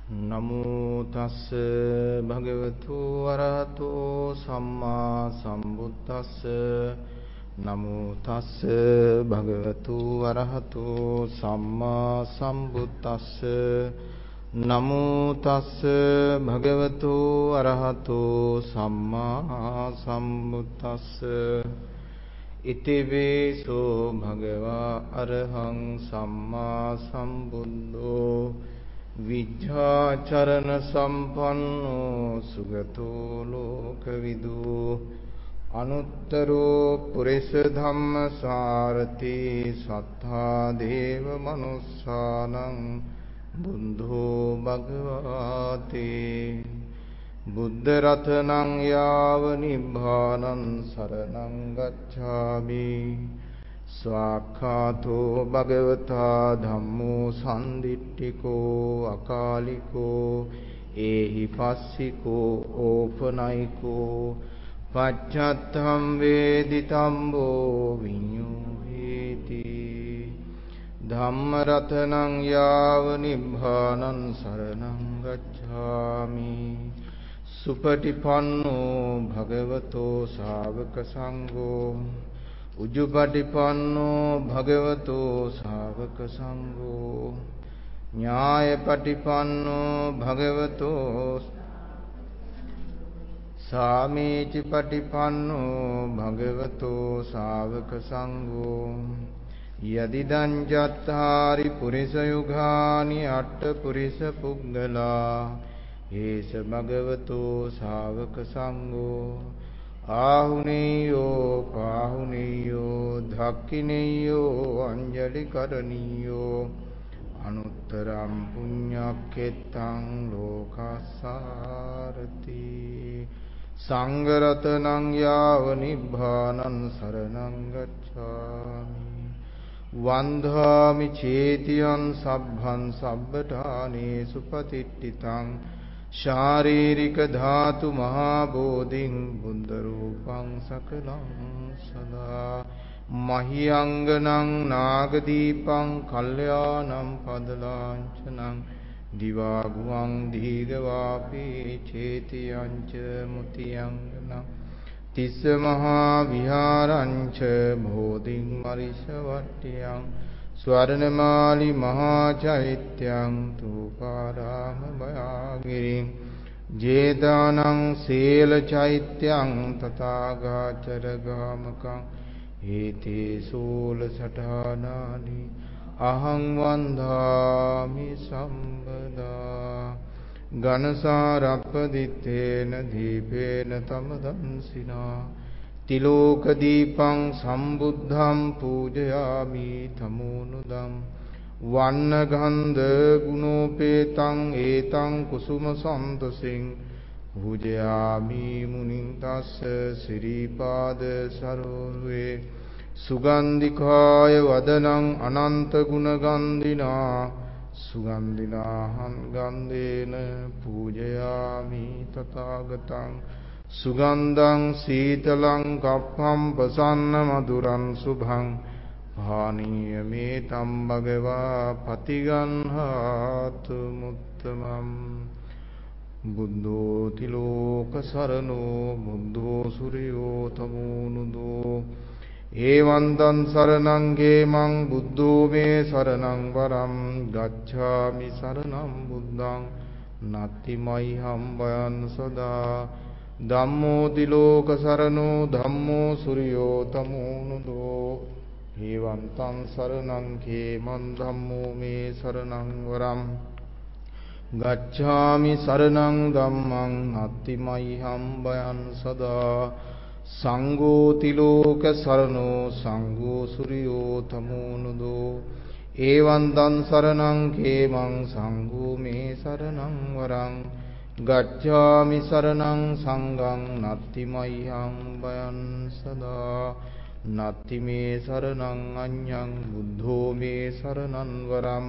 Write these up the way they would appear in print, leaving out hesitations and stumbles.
නමෝ තස්ස භගවතු වරහතෝ සම්මා සම්බුද්දස්ස නමෝ තස්ස භගවතු වරහතෝ සම්මා සම්බුද්දස්ස නමෝ තස්ස භගවතු වරහතෝ සම්මා සම්බුද්දස්ස ඉතිවිසෝ භගවා අරහං සම්මා සම්බුද්ධෝ විජ්ජාචරණ සම්පන්නෝ සුගතෝ ලෝකවිදු අනුත්තරෝ පුරිස ධම්මසාරති සත්තා දේව මනුස්සානං බුද්ධෝ භගවාති බුද්ධ රතනං යාව නිබ්බානං සරණං ගච්ඡාමි ස්වාක්ඛාතෝ භගවතා ධම්මෝ සම්දිට්ඨිකෝ අකාලිකෝ ඒහි පස්සිකෝ ඕපනයිකෝ පච්චත්තම් වේදිතම්බෝ විඤ්ඤුහේති ධම්ම රතනං යාව නිබ්බානං සරණං ගච්ඡාමි සුපටිපන්නෝ භගවතෝ ශාවක සංඝෝ උජුපටිපන්නෝ භගවතෝ ශාවක සංඝෝ ඥායපටිපන්නෝ භගවතෝ සාමීචි පටිපන්නෝ භගවතෝ ශාවක සංඝෝ යදිදං චත්තාරි පුරිස යුගානි අට්ඨ පුරිස පුග්ගලා ඒස භගවතෝ ශාවක සංඝෝ ආහුනේයෝ පාහුනේයෝ ධක්ඛිනේයෝ අංජලි කරණීයෝ අනුත්තරං පුඤ්ඤක්ඛෙත්තං ලෝකස්සාරති සංඝ රතනං යාව නිබ්බානං සරණං ගච්ඡාමි වන්දාමි චේතියං සබ්බං සබ්බඨානේසු පතිට්ඨිතං ශාරීරික ධාතු මහා බෝධින් බුද්ධ රූපං සකලං සදා මහියංගනං නාගදීපං කල්යාණං පදලාංචනං දිවා ගුවං දීඝවාපී චේතියං ච මුතියංගනං තිස්ස මහා විහාරංච බෝධින් මරිෂවට්ටියං ස්වර්ණමාලි මහා චෛත්‍යං තූපාරාම භයාගිරින් ජේදානං සීල චෛත්‍යං තථාගාචර ගාමකං හේතේ සූල සඨානානි අහං වන්දාමි සම්බදා ඝනසාරප්පදිත්තේන දීපේන තමදන්සිනා තිලෝක දීපං සම්බුද්ධං පූජයාමි තමෝනුදං වන්න ගන්ධ ගුණෝපේතං ඒතං කුසුම සන්තසින් පූජයාමි මුනිං තස්ස සිරිපාද සරෝවේ සුගන්ධිකාය වදනං අනන්ත ගුණ ගන්ධිනා සුගන්ධිනාහං ගන්ධේන පූජයාමි තථාගතං සුගන්ධං සීතලං කප්පං පසන්න මధుරං සුභං පානීය මේතම් භගවා පතිගන්හාතු මුත්තමම් බුද්ධෝ තිලෝක සරණෝ බුද්ධෝ සුරියෝ තමෝනුදෝ ඒවන්තං සරණං ගේමං බුද්ධෝ මේ සරණං වරම් ගච්ඡාමි සරණං බුද්ධං නත්ති මයිහම් බයං සදා ධම්මෝ තිලෝක සරණෝ ධම්මෝ සුරියෝ තමෝනුදෝ හේවන්තං සරණං khේමං ධම්මෝ මේ සරණං වරම් ගච්ඡාමි සරණං ධම්මං නත්ති මයිහම් බයං සදා සංඝෝ තිලෝක සරණෝ සංඝෝ සුරියෝ තමෝනුදෝ ඒවන්තං සරණං khේමං සංඝෝ මේ සරණං වරං ගච්ඡාමි සරණං සංඝං නත්ති මයිහං බයං සදා නත්ති මේ සරණං අඤ්ඤං බුද්ධෝ මේ සරණං වරම්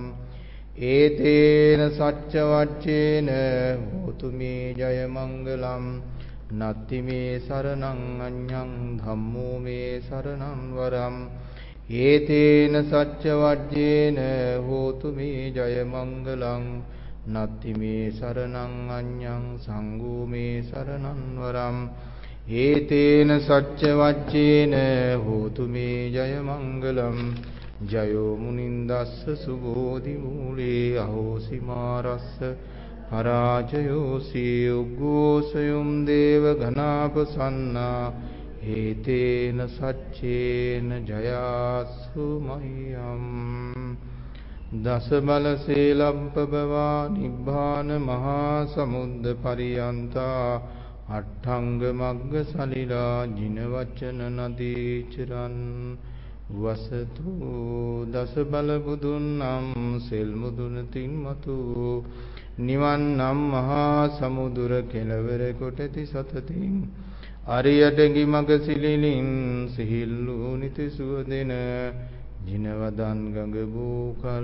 ඒතේන සච්ච වච්චේන හෝතු මේ ජය මංගලම් නත්ති මේ සරණං අඤ්ඤං ධම්මෝ මේ සරණං වරම් ඒතේන සච්ච වජ්ජේන හෝතු මේ ජය මංගලං නත්ති මේ සරණං අඤ්ඤං සංඝෝ මේ සරණං වරම් ඒතේන සච්ච වච්චේන හෝතු මේ ජය මංගලම් ජයෝ මුනින්දස්ස සුබෝධි මූලේ අහෝසි මාරස්ස පරාජයෝ සී උග්ගෝසයුම් දේව ඝනාපසන්නා ඒතේන සච්චේන ජයාසු මහියම් දස බල සීලම්පබවා නිබ්බාන මහා සමුද්ද පරියන්තා අට්ඨංග මග්ග සලිලා ජින වචන නදී චරන් වසතු දස බල බුදුන් නම් සෙල් මුදුන තින්මතු නිවන් නම් මහා සමුදුර කෙළවර කොටති සතතින් අරියට ගිමග සිලිලින් සිහිල්ලු නිති සුවදෙන ජිනවදන් ගඟ බූකල්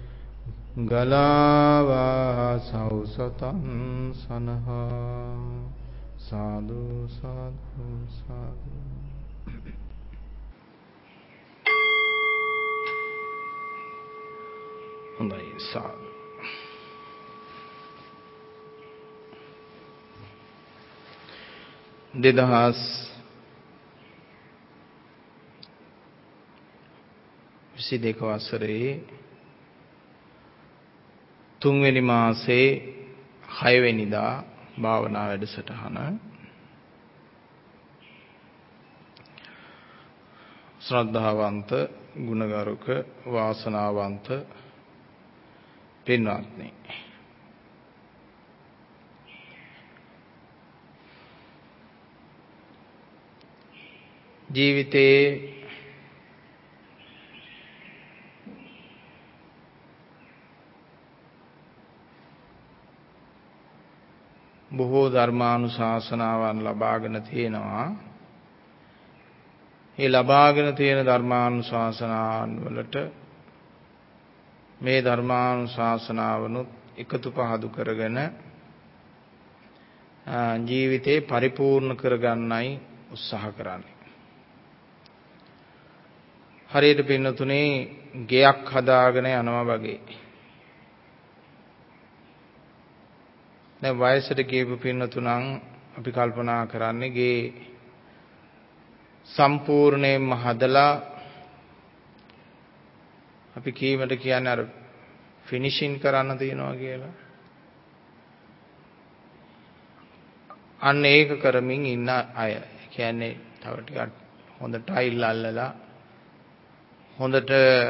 ගලාවා සෞසතං සනහා සාදු සාදු සාදු හොඳයි සාදු දෙදහස් 22 වසරේ තුන්වෙනි මාසේ 6 වෙනිදා භාවනා වැඩසටහන ශ්‍රද්ධාවන්ත ගුණගරුක වාසනාවන්ත පින්වත්නි ජීවිතේ බොහෝ ධර්මානුශාසනාවන් ලබාගෙන තියෙනවා. ඒ ලබාගෙන තියෙන ධර්මානුශාසනාවන් වලට මේ ධර්මානුශාසනාවනුත් එකතු පහදු කරගෙන ජීවිතේ පරිපූර්ණ කරගන්නයි උත්සාහ කරන්නේ. හරියට පින්නතුනේ ගෙයක් හදාගෙන යනවා වගේ. දැන් වයසට ගියපු පින්නතුණන් අපි කල්පනා කරන්නේ ගේ සම්පූර්ණයෙන්ම හදලා අපි කීමට කියන්නේ අර ෆිනිෂින් කරන්න තියනවා කියලා. අන්න ඒක කරමින් ඉන්න අය. කියන්නේ තව ටිකක් හොඳ ටයිල් අල්ලලා හොඳට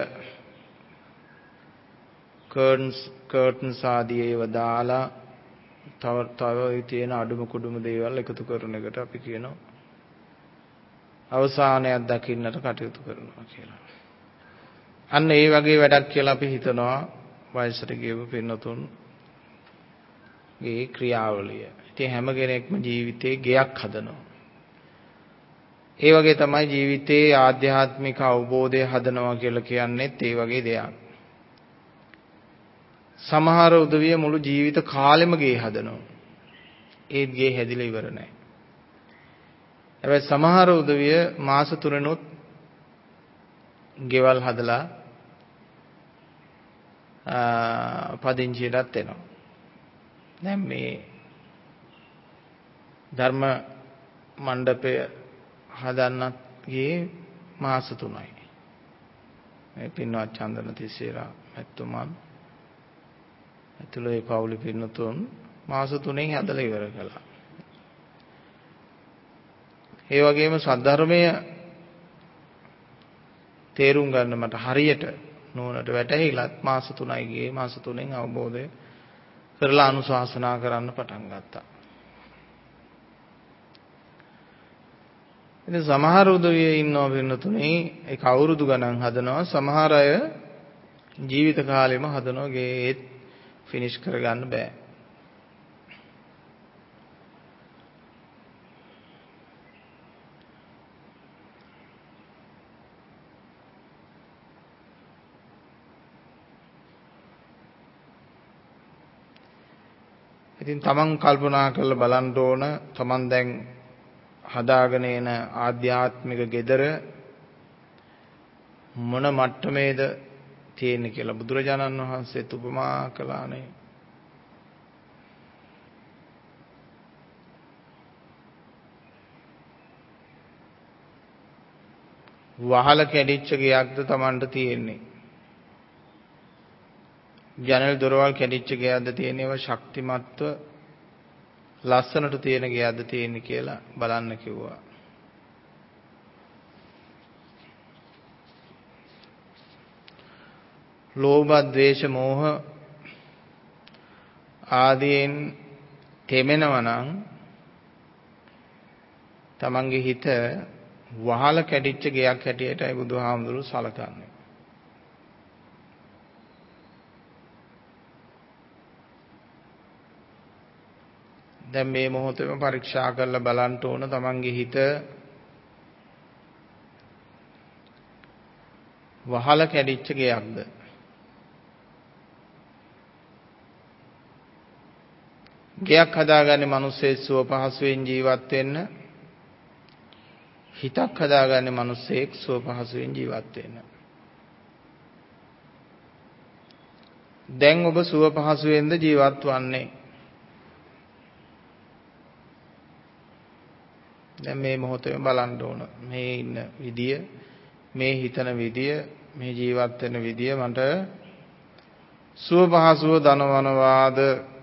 කර්ටන්ස් ආදී ඒවා දාලා තව තියෙන අඩුම කුඩුම දේවල් එකතු කරන එකට අපි කියනවා අවසානයක් දකින්නට කටයුතු කරනවා කියලා. අන්න ඒ වගේ වැඩක් කියලා අපි හිතනවා වයසට ගියපු පින්නතුන් ගේ ක්‍රියාවලිය. ඉතින් හැම කෙනෙක්ම ජීවිතේ ගෙයක් හදනවා. ඒ වගේ තමයි ජීවිතේ ආධ්‍යාත්මික අවබෝධය හදනවා කියලා කියන්නේත් ඒ වගේ දෙයක්. සමහර උදවිය මුළු ජීවිත කාලෙම ගේ හදනවා. ඒත් ගේ හැදිලා ඉවර නැහැ. හැබැයි සමහර උදවිය මාස 3නොත් ගෙවල් හදලා පදිංචියටත් එනවා. දැන් මේ ධර්ම මණ්ඩපය හදන්නත් ගියේ මාස 3යි. මේ පින්වත් චන්දන තිස්සේරා මැතිතුමන් ඇතුළේ පවුලේ පින්නතුන් මාස 3න් හදලා ඉවර කළා. ඒ වගේම සද්ධර්මය තේරුම් ගන්න මට හරියට නෝනට වැටහිලත් මාස 3යි ගියේ. මාස 3න් අවබෝධය කරලා අනුශාසනා කරන්න පටන් ගත්තා. ඉතින් සමහර උදවිය ඉන්නවා වෙනතුනේ ඒක අවුරුදු ගණන් හදනවා. සමහර අය ජීවිත කාලෙම හදනවා ගේ ෆිනිෂ් කරගන්න බෑ. ඉතින් තමන් කල්පනා කරලා බලන්න ඕන තමන් දැන් හදාගෙන එන ආධ්‍යාත්මික gedara මොන මට්ටමේද තියෙන්නේ කියලා බුදුරජාණන් වහන්සේත් උපමා කළානේ. වහල කැඩිච්ච ගයක්ද Tamanට තියෙන්නේ? ජනල් දොරවල් කැඩිච්ච ගයක්ද තියෙන්නේ? ඒවා ශක්තිමත්ව ලස්සනට තියෙන ගයක්ද තියෙන්නේ කියලා බලන්න කිව්වා. ලෝභ, ද්වේෂ, මෝහ ආදීන් තෙමෙනවා නම් තමන්ගේ හිත වහල කැඩිච්ච ගයක් හැටියටයි බුදුහාමුදුරුවෝ සලකන්නේ. දැන් මේ මොහොතේම පරීක්ෂා කරලා බලන්න ඕන තමන්ගේ හිත වහල කැඩිච්ච ගයක්ද? ගයක් හදාගන්නේ මිනිස්සේ සුව පහසුවෙන් ජීවත් වෙන්න. හිතක් හදාගන්නේ මිනිස්සෙක් සුව පහසුවෙන් ජීවත් වෙන්න. දැන් ඔබ සුව පහසුවෙන්ද ජීවත් වන්නේ? දැන් මේ මොහොතේම බලන්න ඕන. මේ ඉන්න විදිය, මේ හිතන විදිය, මේ ජීවත් වෙන විදිය මට සුව පහසුව දනවනවාද?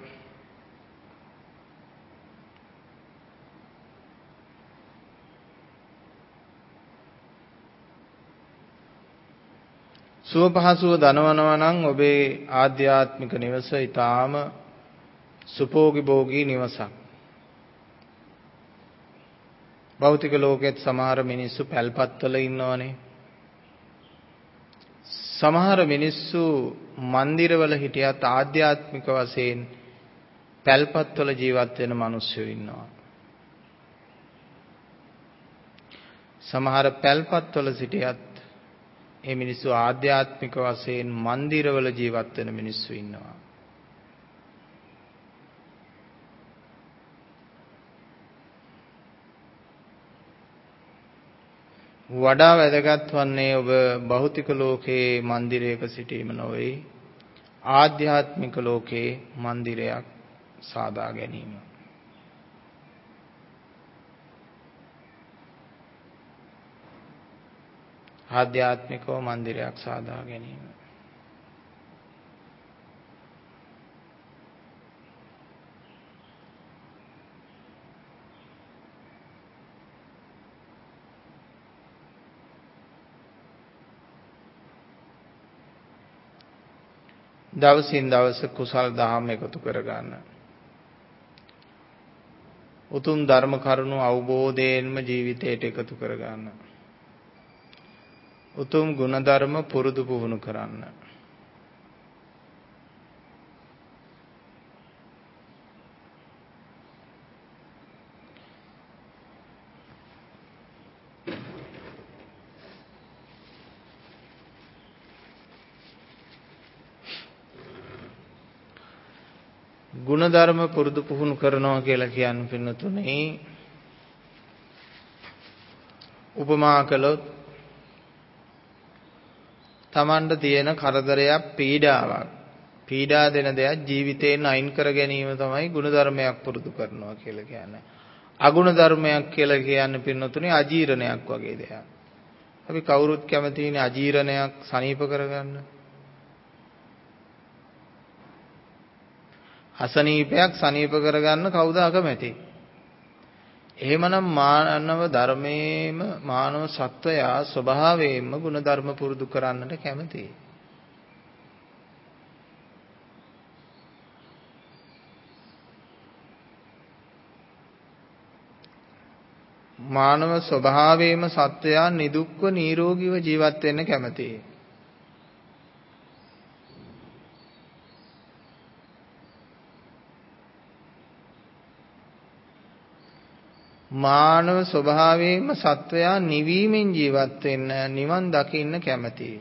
සුව පහසුව දනවනවා නම් ඔබේ ආධ්‍යාත්මික නිවස ඊටාම සුපෝගී භෝගී නිවසක්. භෞතික ලෝකෙත් සමහර මිනිස්සු පැල්පත්වල ඉන්නවනේ. සමහර මිනිස්සු මන්දිරවල හිටියත් ආධ්‍යාත්මික වශයෙන් පැල්පත්වල ජීවත් වෙන මිනිස්සු ඉන්නවා. සමහර පැල්පත්වල සිටියත් ඒ මිනිස්සු ආධ්‍යාත්මික වශයෙන් මන්දිරවල ජීවත් වෙන මිනිස්සු ඉන්නවා. වඩා වැදගත් වන්නේ ඔබ භෞතික ලෝකයේ මන්දිරයක සිටීම නොවේ, ආධ්‍යාත්මික ලෝකයේ මන්දිරයක් සාදා ගැනීම. ආධ්‍යාත්මිකව මන්දිරයක් සාදා ගැනීම. දවසින් දවස කුසල් දහම් එකතු කරගන්න. උතුම් ධර්ම කරුණු අවබෝධයෙන්ම ජීවිතයට එකතු කරගන්න. උතුම් ගුණධර්ම පුරුදු පුහුණු කරන්න. ගුණධර්ම පුරුදු පුහුණු කරනවා කියලා කියන්නේ පින්නතුනේ උපමා කළොත් තමන්ට තියෙන කරදරයක් පීඩා දෙන දෙයක් ජීවිතේන් අයින් කර ගැනීම තමයි ගුණධර්මයක් පුරුදු කරනවා කියලා කියන්නේ. අගුණ ධර්මයක් කියලා කියන්නේ පින්නතුනේ අජීර්ණයක් වගේ දෙයක්. අපි කවුරුත් කැමතිනේ අජීර්ණයක් සනීප කරගන්න. අසනීපයක් සනීප කරගන්න කවුද අකමැති? එහෙමනම් මානව ධර්මයේම මානව සත්වයා ස්වභාවයෙන්ම ගුණධර්ම පුරුදු කරන්නට කැමතියි. මානව ස්වභාවයෙන්ම සත්වයා නිදුක්ව නිරෝගීව ජීවත් වෙන්න කැමතියි. මානව ස්වභාවයෙන්ම සත්වයා නිවීමෙන් ජීවත් වෙන්න, නිවන් දකින්න කැමතියි.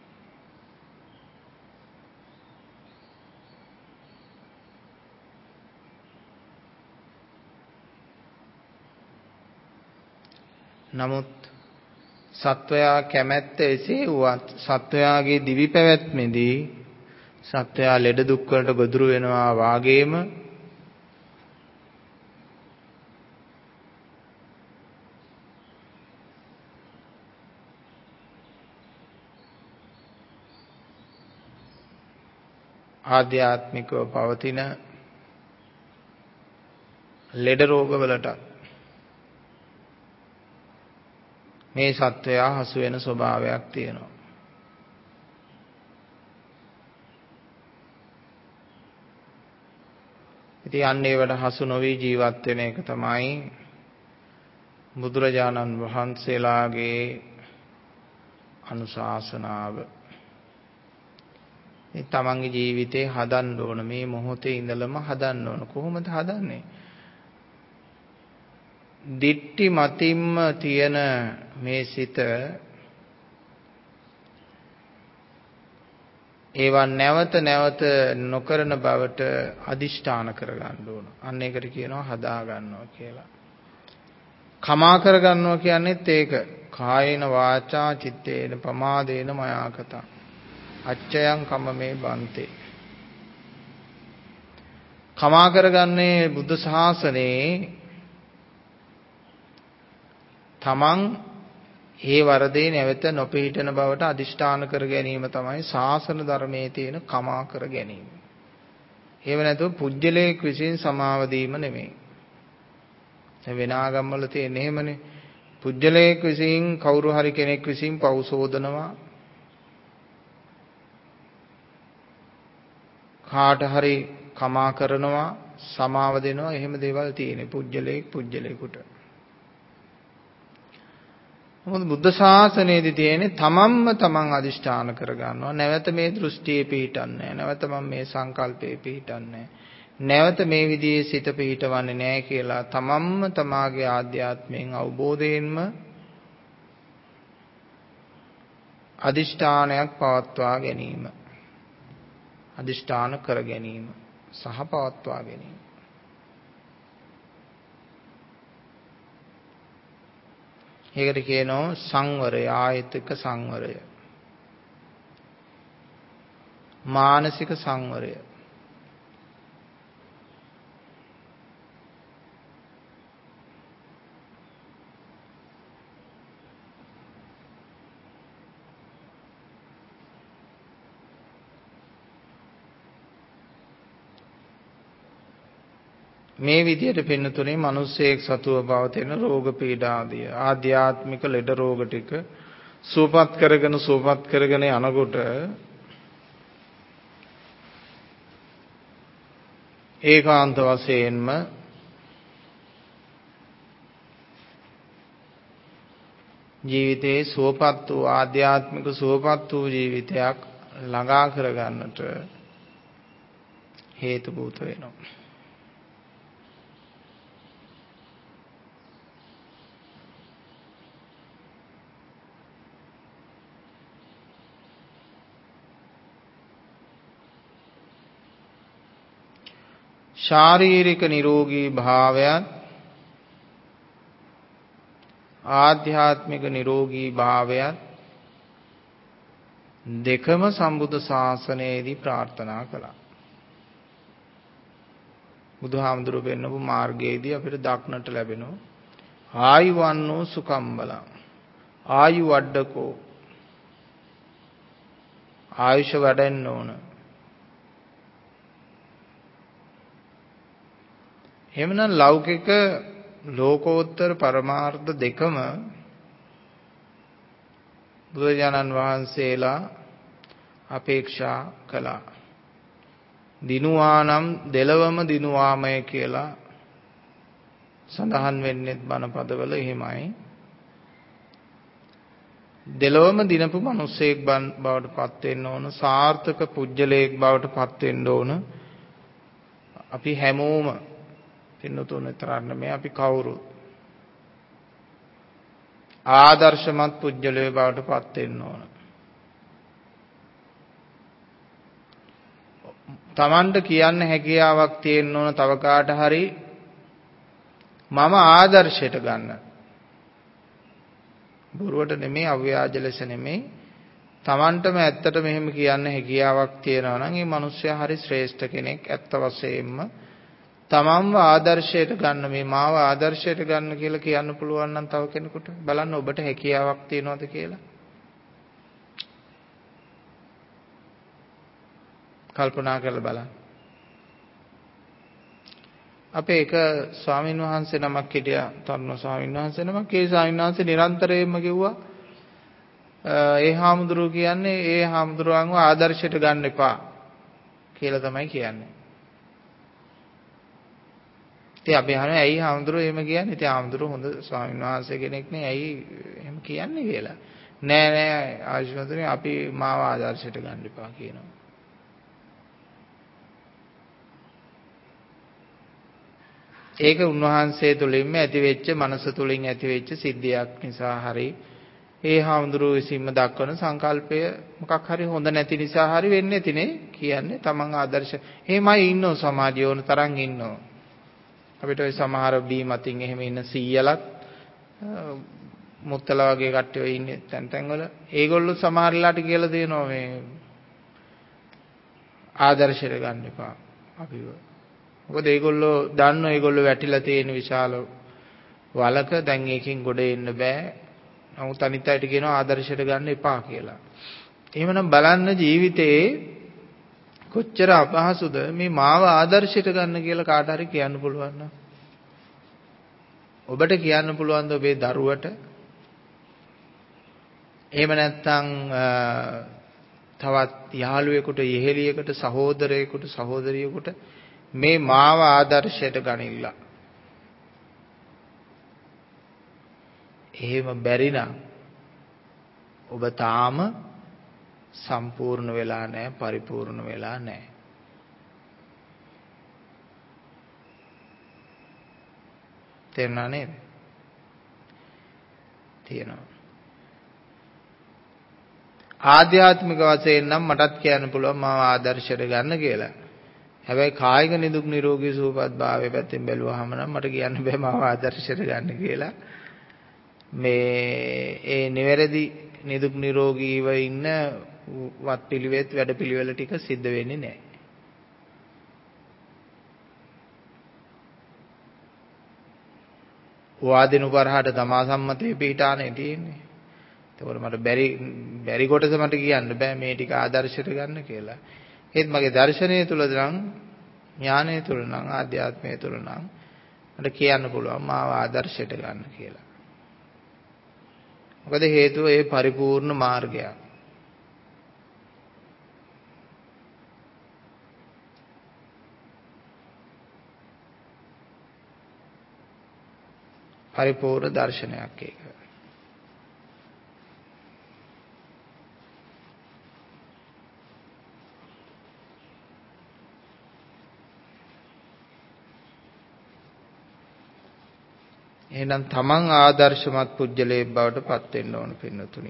නමුත් සත්වයා කැමැත්ත එසේ වුවත් සත්වයාගේ දිවි පැවැත්මේදී සත්වයා ලෙඩ දුක් වලට ගොදුරු වෙනවා වාගේම ආධ්‍යාත්මිකව පවතින ලෙඩ රෝගවලට මේ සත්වයා හසු වෙන ස්වභාවයක් තියෙනවා. ඉතින් අන්න ඒවට හසු නොවි ජීවත් වෙන එක තමයි බුදුරජාණන් වහන්සේලාගේ අනුශාසනාව. මේ තමන්ගේ ජීවිතේ හදන්න ඕන, මේ මොහොතේ ඉඳලම හදන්න ඕන. කොහොමද හදන්නේ? දිට්ටි මතින්ම තියෙන මේ සිත ඒවා නැවත නැවත නොකරන බවට අදිෂ්ඨාන කරගන්න ඕන. අන්න ඒකට කියනවා හදා ගන්නවා කියලා. කමා කරගන්නවා කියන්නේත් ඒක. කායේන වාචා චිත්තේන පමාදේන මයාකතා අච්චයන් කමමේ බන්තේ. කමා කරගන්නේ බුද්ධ ශාසනයේ තමන් ඒ වරදේ නැවත නොපිහිටන බවට අදිෂ්ඨාන කර ගැනීම තමයි ශාසන ධර්මයේ තියෙන කමා කර ගැනීම. ඒව නැතුව පුජ්‍යලයක් විසින් සමාව දීම නෙමෙයි. දැන් වෙන ආගම්වල තියෙන එහෙමනේ. පුජ්‍යලයක් විසින් කවුරු හරි කෙනෙක් විසින් පව් සෝදනවා. කාට හරි කමා කරනවා, සමාව දෙනවා, එහෙම දේවල් තියෙන්නේ පුජ්‍යලයක් පුජ්‍යලයකට. මොකද බුද්ධ ශාසනයේදී තියෙන්නේ තමන්ම තමන් අදිෂ්ඨාන කරගන්නවා. නැවත මේ දෘෂ්ටියේ පිහිටන්නේ නැහැ. නැවත මම මේ සංකල්පයේ පිහිටන්නේ නැහැ. නැවත මේ විදිහේ සිත පිහිටවන්නේ නැහැ කියලා තමන්ම තමාගේ ආධ්‍යාත්මයෙන් අවබෝධයෙන්ම අදිෂ්ඨානයක් පවත්වා ගැනීම. අදිෂ්ඨාන කර ගැනීම සහ පවත්වා ගැනීම. ඒකට කියනවා සංවරය, ආයතික සංවරය. මානසික සංවරය. මේ විදිහට පින්නතුනේ මිනිස්සෙක් සතුව පවතින රෝග පීඩා ආදී ආධ්‍යාත්මික ලෙඩ රෝග ටික සුවපත් කරගෙන යනකොට ඒකාන්ත වශයෙන්ම ජීවිතේ සුවපත් වූ ආධ්‍යාත්මික සුවපත් වූ ජීවිතයක් ළඟා කරගන්නට හේතු භූත වෙනවා. ශාරීරික නිරෝගී භාවයත් ආධ්‍යාත්මික නිරෝගී භාවයත් දෙකම සම්බුද්ධ ශාසනයේදී ප්‍රාර්ථනා කළා. බුදුහාමුදුරුවෝ පෙන්නපු මාර්ගයේදී අපිට දක්නට ලැබෙනවා ආයුවන්නෝ සුකම්බලං ආයු වඩකෝ ආයුෂ වැඩෙන්න ඕන. එහෙමනම් ලෞකික ලෝකෝත්තර පරමාර්ථ දෙකම බුදුරජාණන් වහන්සේලා අපේක්ෂා කළා. දිනුවානම් දෙලවම දිනුවාමය කියලා සඳහන් වෙන්නේ බණ පදවල එහෙමයි. දෙලවම දිනපු මිනිසෙක් බවට පත් වෙන්න ඕන, සාර්ථක පුජ්‍යලයක් බවට පත් වෙන්න ඕන. අපි හැමෝම පින්නතුන් විතරක් නෙමෙයි අපි කවුරුත් ආදර්ශමත් පුජ්‍යලයේ බවට පත් වෙන්න ඕන. Tamanට කියන්න හැකියාවක් තියෙන්න ඕන තව කාට හරි මම ආදර්ශයට ගන්න. බොරුවට නෙමෙයි, අව්‍යාජ ලෙස නෙමෙයි. Tamanටම ඇත්තට මෙහෙම කියන්න හැකියාවක් තියෙනවා නම් ඒ මිනිස්සයා හරි ශ්‍රේෂ්ඨ කෙනෙක්. ඇත්ත වශයෙන්ම තමන්ව ආදර්ශයට ගන්න, මේ මාව ආදර්ශයට ගන්න කියලා කියන්න පුළුවන් නම් තව කෙනෙකුට බලන්න ඔබට හැකියාවක් තියනවද කියලා. කල්පනා කරලා බලන්න. අපේ එක ස්වාමීන් වහන්සේ නමක් හිටියා, තරුණ ස්වාමීන් වහන්සේ නමක්. ඒ ස්වාමීන් වහන්සේ නිරන්තරයෙන්ම කිව්වා ඒ හාමුදුරුවෝ කියන්නේ ඒ හාමුදුරුවන්ව ආදර්ශයට ගන්න එපා කියලා තමයි කියන්නේ. ඉතින් අපි අහනවා ඇයි හාමුදුරුවෝ එහෙම කියන්නේ? ඉතින් හාමුදුරුවෝ හොඳ ස්වාමීන් වහන්සේ කෙනෙක් නේ, ඇයි එහෙම කියන්නේ කියලා. නෑ නෑ ආශිර්වාදනේ අපි මාව ආදර්ශයට ගන්න එපා කියනවා. ඒක උන්වහන්සේ තුලින්ම ඇතිවෙච්ච මනස තුලින් ඇතිවෙච්ච සිද්ධියක් නිසා හරි ඒ හාමුදුරුවෝ විසින්ම දක්වන සංකල්පය මොකක් හරි හොඳ නැති නිසා හරි වෙන්නේ නැතිනේ කියන්නේ තමන් ආදර්ශ. එහෙමයි ඉන්නෝ සමාජය ඕන තරම් ඉන්නෝ. අපිට ওই සමහර බී මතින් එහෙම ඉන්න සීයලත් මුත්තල වගේ කට්ටිය ඉන්නේ තැන් වල. ඒගොල්ලෝ සමහරලාට කියලා දෙනවා මේ ආදර්ශයට ගන්න එපා අපිව. මොකද ඒගොල්ලෝ දන්නෝ ඒගොල්ලෝ වැටිලා තියෙන විශාල වලක දැන් ඒකෙන් ගොඩ එන්න බෑ. නමුත් අනිත් අයට කියනවා ආදර්ශයට ගන්න එපා කියලා. එහෙමනම් බලන්න ජීවිතේ කොච්චර අපහසුද මේ මාව ආදර්ශයට ගන්න කියලා කාට හරි කියන්න පුළුවන් නම්. ඔබට කියන්න පුළුවන් ද ඔබේ දරුවට? එහෙම නැත්නම් තවත් යාළුවෙකුට, යෙහෙලියෙකුට, සහෝදරයෙකුට, සහෝදරියෙකුට මේ මාව ආදර්ශයට ගනිilla. එහෙම බැරි නම් ඔබ තාම සම්පූර්ණ වෙලා නැහැ, පරිපූර්ණ වෙලා නැහැ. තේරුණා නේද? තියෙනවා. ආධ්‍යාත්මික වශයෙන් නම් මටත් කියන්න පුළුවන් මාව ආදර්ශයට ගන්න කියලා. හැබැයි කායික නිදුක් නිරෝගී සුවපත් භාවය පැත්තෙන් බැලුවාම නම් මට කියන්න බෑ මාව ආදර්ශයට ගන්න කියලා. මේ ඒ නිවැරදි නිදුක් නිරෝගීව ඉන්න වත් පිළිවෙත් වැඩ පිළිවෙල ටික සිද්ධ වෙන්නේ නැහැ. වාදිනු පරහට තමා සම්මතයේ පිටානේ තියෙන්නේ. ඒකවල මට බැරි කොටස මට කියන්න බෑ මේ ටික ආදර්ශයට ගන්න කියලා. ඒත් මගේ දර්ශනය තුල නම් ඥානය තුල නම් ආධ්‍යාත්මය තුල නම් මට කියන්න පුළුවන් මාව ආදර්ශයට ගන්න කියලා. මොකද හේතුව ඒ පරිපූර්ණ මාර්ගයක්. පරිපූර්ණ දර්ශනයක් ඒක. එහෙනම් තමන් ආදර්ශමත් පුජ්‍යලේ බවට පත් වෙන්න ඕන පින්නතුනි.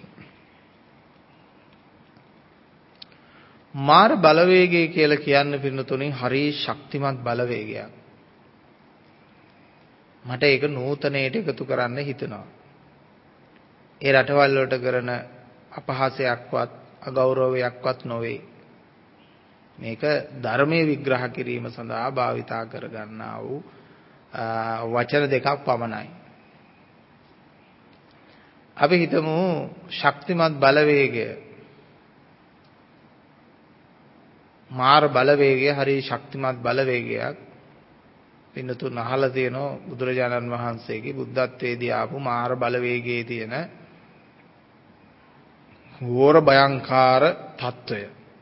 මාර බලවේගය කියලා කියන්නේ පින්නතුනි හරි ශක්තිමත් බලවේගයක්. මට ඒක නූතනයට එකතු කරන්න හිතෙනවා. ඒ රටවල් වලට කරන අපහාසයක්වත් අගෞරවයක්වත් නොවේ. මේක ධර්මයේ විග්‍රහ කිරීම සඳහා භාවිතා කර ගන්නා වූ වචන දෙකක් පමණයි. අපි හිතමු ශක්තිමත් බලවේගය මාර බලවේගය හරි ශක්තිමත් බලවේගයක්. පින්නතුන් අහලා තියෙනවා බුදුරජාණන් වහන්සේගේ බුද්ධත්වයේදී ආපු මාර බලවේගයේ තියෙන ඝෝර භයංකාර తত্ত্বය.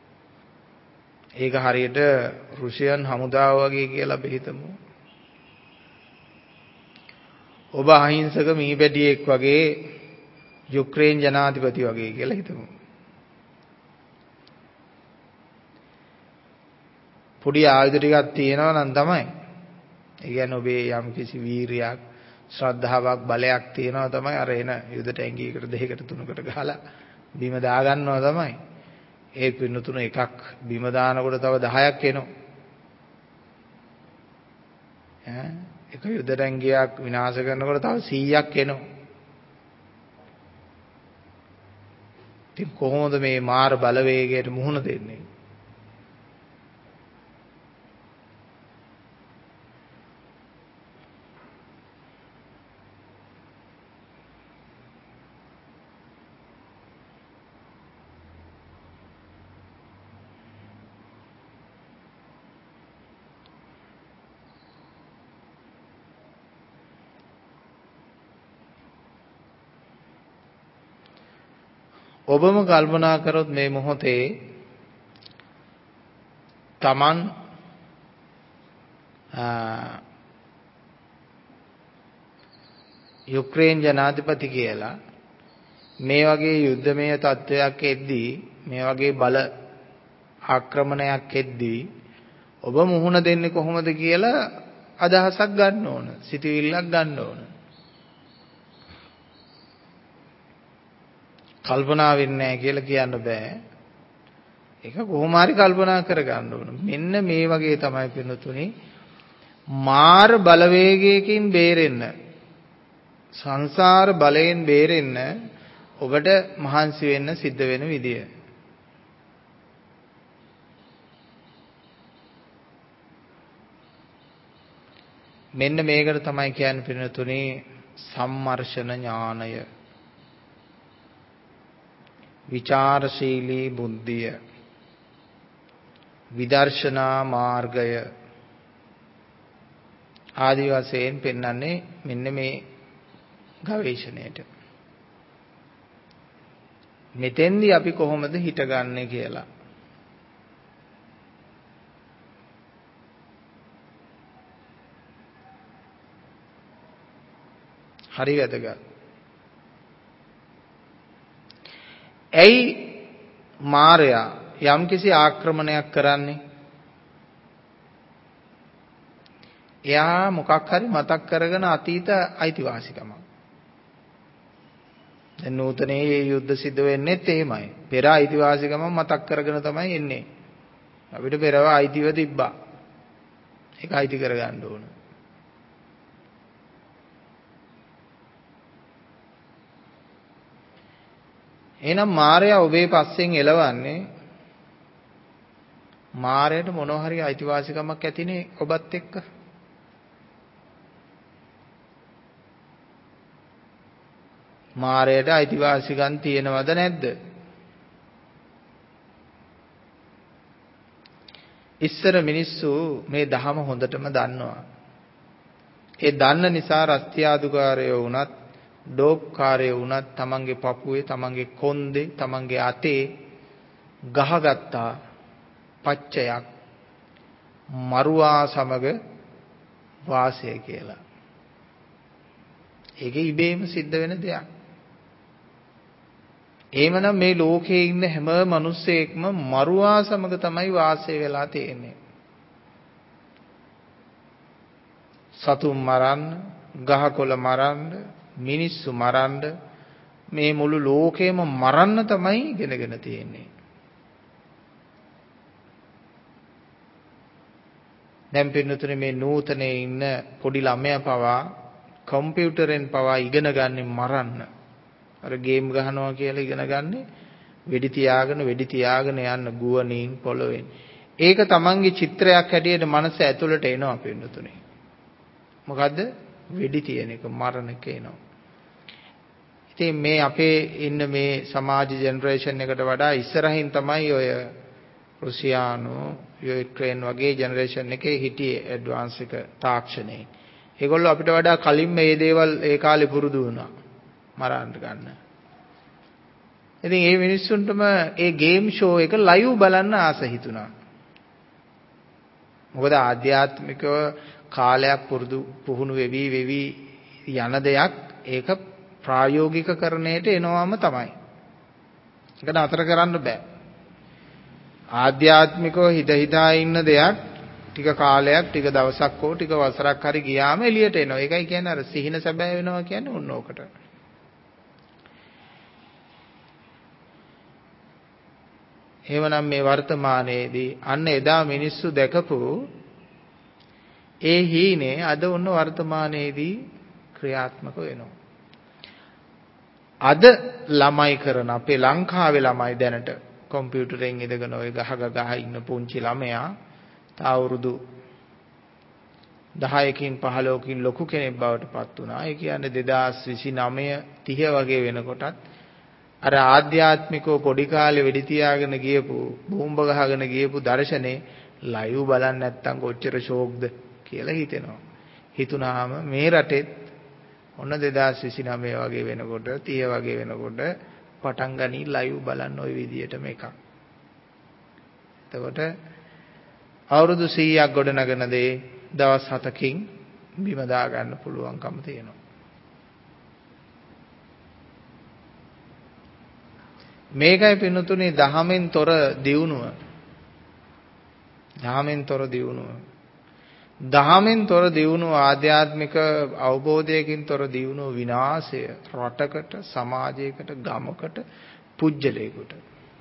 ඒක හරියට රුසියන් හමුදාව වගේ කියලා අපි හිතමු. ඔබ අහිංසක මීපැටියෙක් වගේ යුක්‍රේන ජනාධිපති වගේ කියලා හිතමු. පොඩි ආයුධ ටිකක් තියෙනවා නම් තමයි. ඒ කියන්නේ ඔබේ යම් කිසි වීරියක්, ශ්‍රද්ධාවක්, බලයක් තියෙනවා තමයි අර එන යුද ටැංකියකට දෙකකට තුනකට ගහලා බිම දා ගන්නවා තමයි. ඒ පින්නතුන එකක් බිම දානකොට තව 10ක් එනවා. එක යුද ටැංකියක් විනාශ කරනකොට තව 100ක් එනවා. ඉතින් කොහොමද මේ මාර බලවේගයට මුහුණ දෙන්නේ? ඔබම කල්පනා කරොත් මේ මොහොතේ Taman යුක්‍රේන ජනාධිපති කියලා මේ වගේ යුද්ධමය තත්වයක් එද්දී මේ වගේ බල ආක්‍රමණයක් එද්දී ඔබ මුහුණ දෙන්නේ කොහොමද කියලා අදහසක් ගන්න ඕන, සිතවිල්ලක් ගන්න ඕන. කල්පනා වෙන්නේ නැහැ කියලා කියන්න බෑ. ඒක කොහොම හරි කල්පනා කර ගන්න ඕන. මෙන්න මේ වගේ තමයි පින්නතුනි මාර බලවේගයකින් බේරෙන්න, සංසාර බලයෙන් බේරෙන්න ඔබට මහන්සි වෙන්න සිද්ධ වෙන විදිය. මෙන්න මේකට තමයි කියන්නේ පින්නතුනි සම්මර්ෂණ ඥානය, විචාරශීලී බුද්ධිය, විදර්ශනා මාර්ගය ආදි වශයෙන් පෙන්වන්නේ මෙන්න මේ ගවේෂණයට. මෙතෙන්දී අපි කොහොමද හිතගන්නේ කියලා. හරි වැදගත්. ඇයි මාරයා යම්කිසි ආක්‍රමණයක් කරන්නේ? එයා මොකක් හරි මතක් කරගෙන අතීත අයිතිවාසිකමක්. දැන් නූතනයේ මේ යුද්ධ සිද්ධ වෙන්නේත් එහෙමයි. පෙර අයිතිවාසිකම මතක් කරගෙන තමයි එන්නේ. අපිට පෙරව අයිතිව තිබ්බා. ඒක අයිති කරගන්න ඕන. එහෙනම් මාරයා ඔබේ පස්සෙන් එලවන්නේ මාරයට මොනවා හරි අයිතිවාසිකමක් ඇතිනේ ඔබත් එක්ක. මාරයට අයිතිවාසිකම් තියෙනවද නැද්ද? ඉස්සර මිනිස්සු මේ ධහම හොඳටම දන්නවා. ඒ දන්න නිසා රස්තියාදුකාරයෝ වුණත් ඩෝප්කාරයෝ වුණත් තමන්ගේ පපුවේ, තමන්ගේ කොන්දේ, තමන්ගේ අතේ ගහගත්තා පච්චයක් මරුවා සමග වාසය කියලා. ඒක ඉබේම සිද්ධ වෙන දෙයක්. එහෙමනම් මේ ලෝකයේ ඉන්න හැම මිනිස්සෙක්ම මරුවා සමග තමයි වාසය වෙලා තියෙන්නේ. සතුන් මරන්න, ගහකොළ මරන්න, මිනිස්සු මරන්න, මේ මුළු ලෝකෙම මරන්න තමයි ඉගෙනගෙන තියෙන්නේ. දැන් පින්නතුනේ මේ නූතනයේ ඉන්න පොඩි ළමයා පවා කම්පියුටරෙන් පවා ඉගෙන ගන්නේ මරන්න. අර ගේම් ගහනවා කියලා ඉගෙන ගන්නේ වෙඩි තියාගෙන යන්න ගුවනින් පොළවෙන්. ඒක තමන්ගේ චිත්‍රයක් හැටියට මනස ඇතුළට එනවා පින්නතුනේ. මොකද්ද? වෙඩි තියෙන එක, මරණ එක එනවා. ඉතින් මේ අපේ ඉන්න මේ සමාජ ජෙනරේෂන් එකට වඩා ඉස්සරහින් තමයි ඔය රුසියානු, යුක්‍රේන වගේ ජෙනරේෂන් එකේ හිටියේ ඇඩ්වාන්ස් එක තාක්ෂණයේ. ඒගොල්ලෝ අපිට වඩා කලින් මේ දේවල් ඒ කාලේ පුරුදු වුණා මරන්න ගන්න. ඉතින් මේ මිනිස්සුන්ටම ඒ ගේම් ෂෝ එක ලයිව් බලන්න ආස හිතුණා. මොකද ආධ්‍යාත්මිකව කාලයක් පුහුණු වෙවි යන දෙයක්, ඒක ප්‍රායෝගිකකරණයට එනවාම තමයි. ඒක නතර කරන්න බෑ. ආධ්‍යාත්මිකව හිතා ඉන්න දෙයක් ටික කාලයක්, ටික දවසක් හෝ ටික වසරක් හරි ගියාම එළියට එනවා. ඒකයි කියන්නේ අර සිහින සැබෑ වෙනවා කියන්නේ ඕන ඕකට. එහෙමනම් මේ වර්තමානයේදී අන්න එදා මිනිස්සු දැකපු ඒ හීනේ අද ඔන්න වර්තමානයේදී ක්‍රියාත්මක වෙනවා. අද ළමයි කරන අපේ ලංකාවේ ළමයි දැනට කම්පියුටරෙන් ඉඳගෙන ඔය ගහ ඉන්න පුංචි ළමයා අවුරුදු 10කින් 15කින් ලොකු කෙනෙක් බවට පත් වුණා. ඒ කියන්නේ 2029 30 වගේ වෙනකොටත් අර ආධ්‍යාත්මිකව පොඩි කාලේ වෙඩි තියාගෙන ගියපු, බෝම්බ ගහගෙන ගියපු දර්ශනේ ලයිව් බලන්න නැත්තම් කොච්චර ෂෝක්ද කියලා හිතෙනවා. හිතුණාම මේ රටෙත් ඔන්න 2029 වගේ වෙනකොට 30 වගේ වෙනකොට පටන් ගනි ලයිව් බලන්න ওই විදියටම එකක්. එතකොට අවුරුදු 100ක් ගොඩ නගන දේ දවස් 7කින් බිම දා ගන්න පුළුවන්කම තියෙනවා. මේකයි පින්නතුනේ දහමෙන් තොර දියුණුව. දහමෙන් තොර දියුණුව. දහමෙන් තොර දියුණුව ආධ්‍යාත්මික අවබෝධයකින් තොර දියුණුව විනාශය රටකට සමාජයකට ගමකට පුජ්‍යලයකට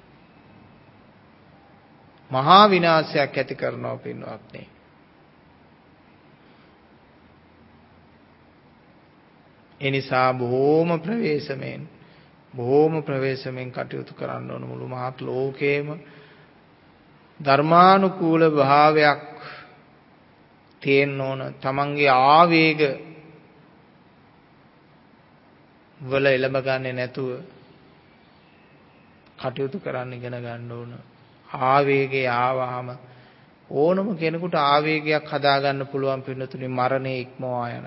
මහා විනාශයක් ඇති කරනවා පින්වත්නි. ඒ නිසා බොහෝම ප්‍රවේශමෙන් කටයුතු කරන්න ඕන. මුළු මහත් ලෝකේම ධර්මානුකූල භාවයක් තියෙන්න ඕන. තමන්ගේ ආවේග වල එළඹ ගන්නේ නැතුව කටයුතු කරන්න ඉගෙන ගන්න ඕන. ආවේගය ආවහම ඕනම කෙනෙකුට ආවේගයක් හදාගන්න පුළුවන් පින්නතුනි මරණය ඉක්මවා යන.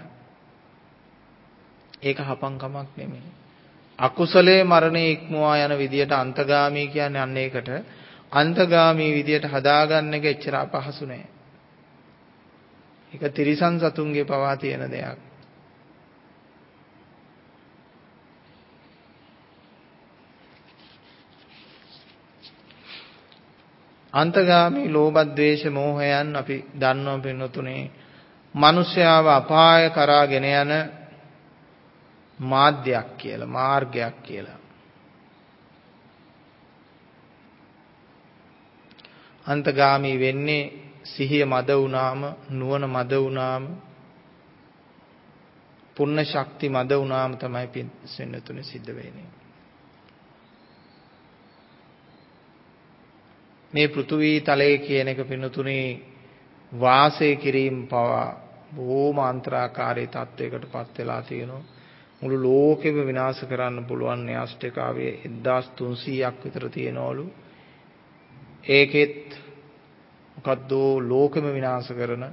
ඒක හපංකමක් නෙමෙයි. අකුසලයේ මරණය ඉක්මවා යන විදියට අන්තගාමී කියන්නේ අන්න ඒකට. අන්තගාමී විදියට හදාගන්න එක එච්චර අපහසු නෑ. ඒක තිරිසන් සතුන්ගේ පවා තියෙන දෙයක්. අන්තගාමී ලෝභ ද්වේෂ මෝහයන් අපි දන්නවා පින්නතුනේ මිනිස්යාව අපාය කරා ගෙන යන මාධ්‍යයක් කියලා මාර්ගයක් කියලා. අන්තගාමී වෙන්නේ සිහිය මද වුණාම නුවණ මද වුණාම පුණ්‍ය ශක්ති මද වුණාම තමයි පින්නතුනේ සිද්ධ වෙන්නේ. මේ පෘථුවී තලයේ කියන එක පින්නතුනේ වාසය කිරීම පවා බොහොම අන්තරාකාරී තත්වයකට පත් වෙලා තියෙනවා. මුළු ලෝකෙම විනාශ කරන්න පුළුවන් න්‍යාස්ටිකාවේ 1300ක් විතර තියෙනවලු. ඒකෙත් මොකද්ද ලෝකෙම විනාශ කරන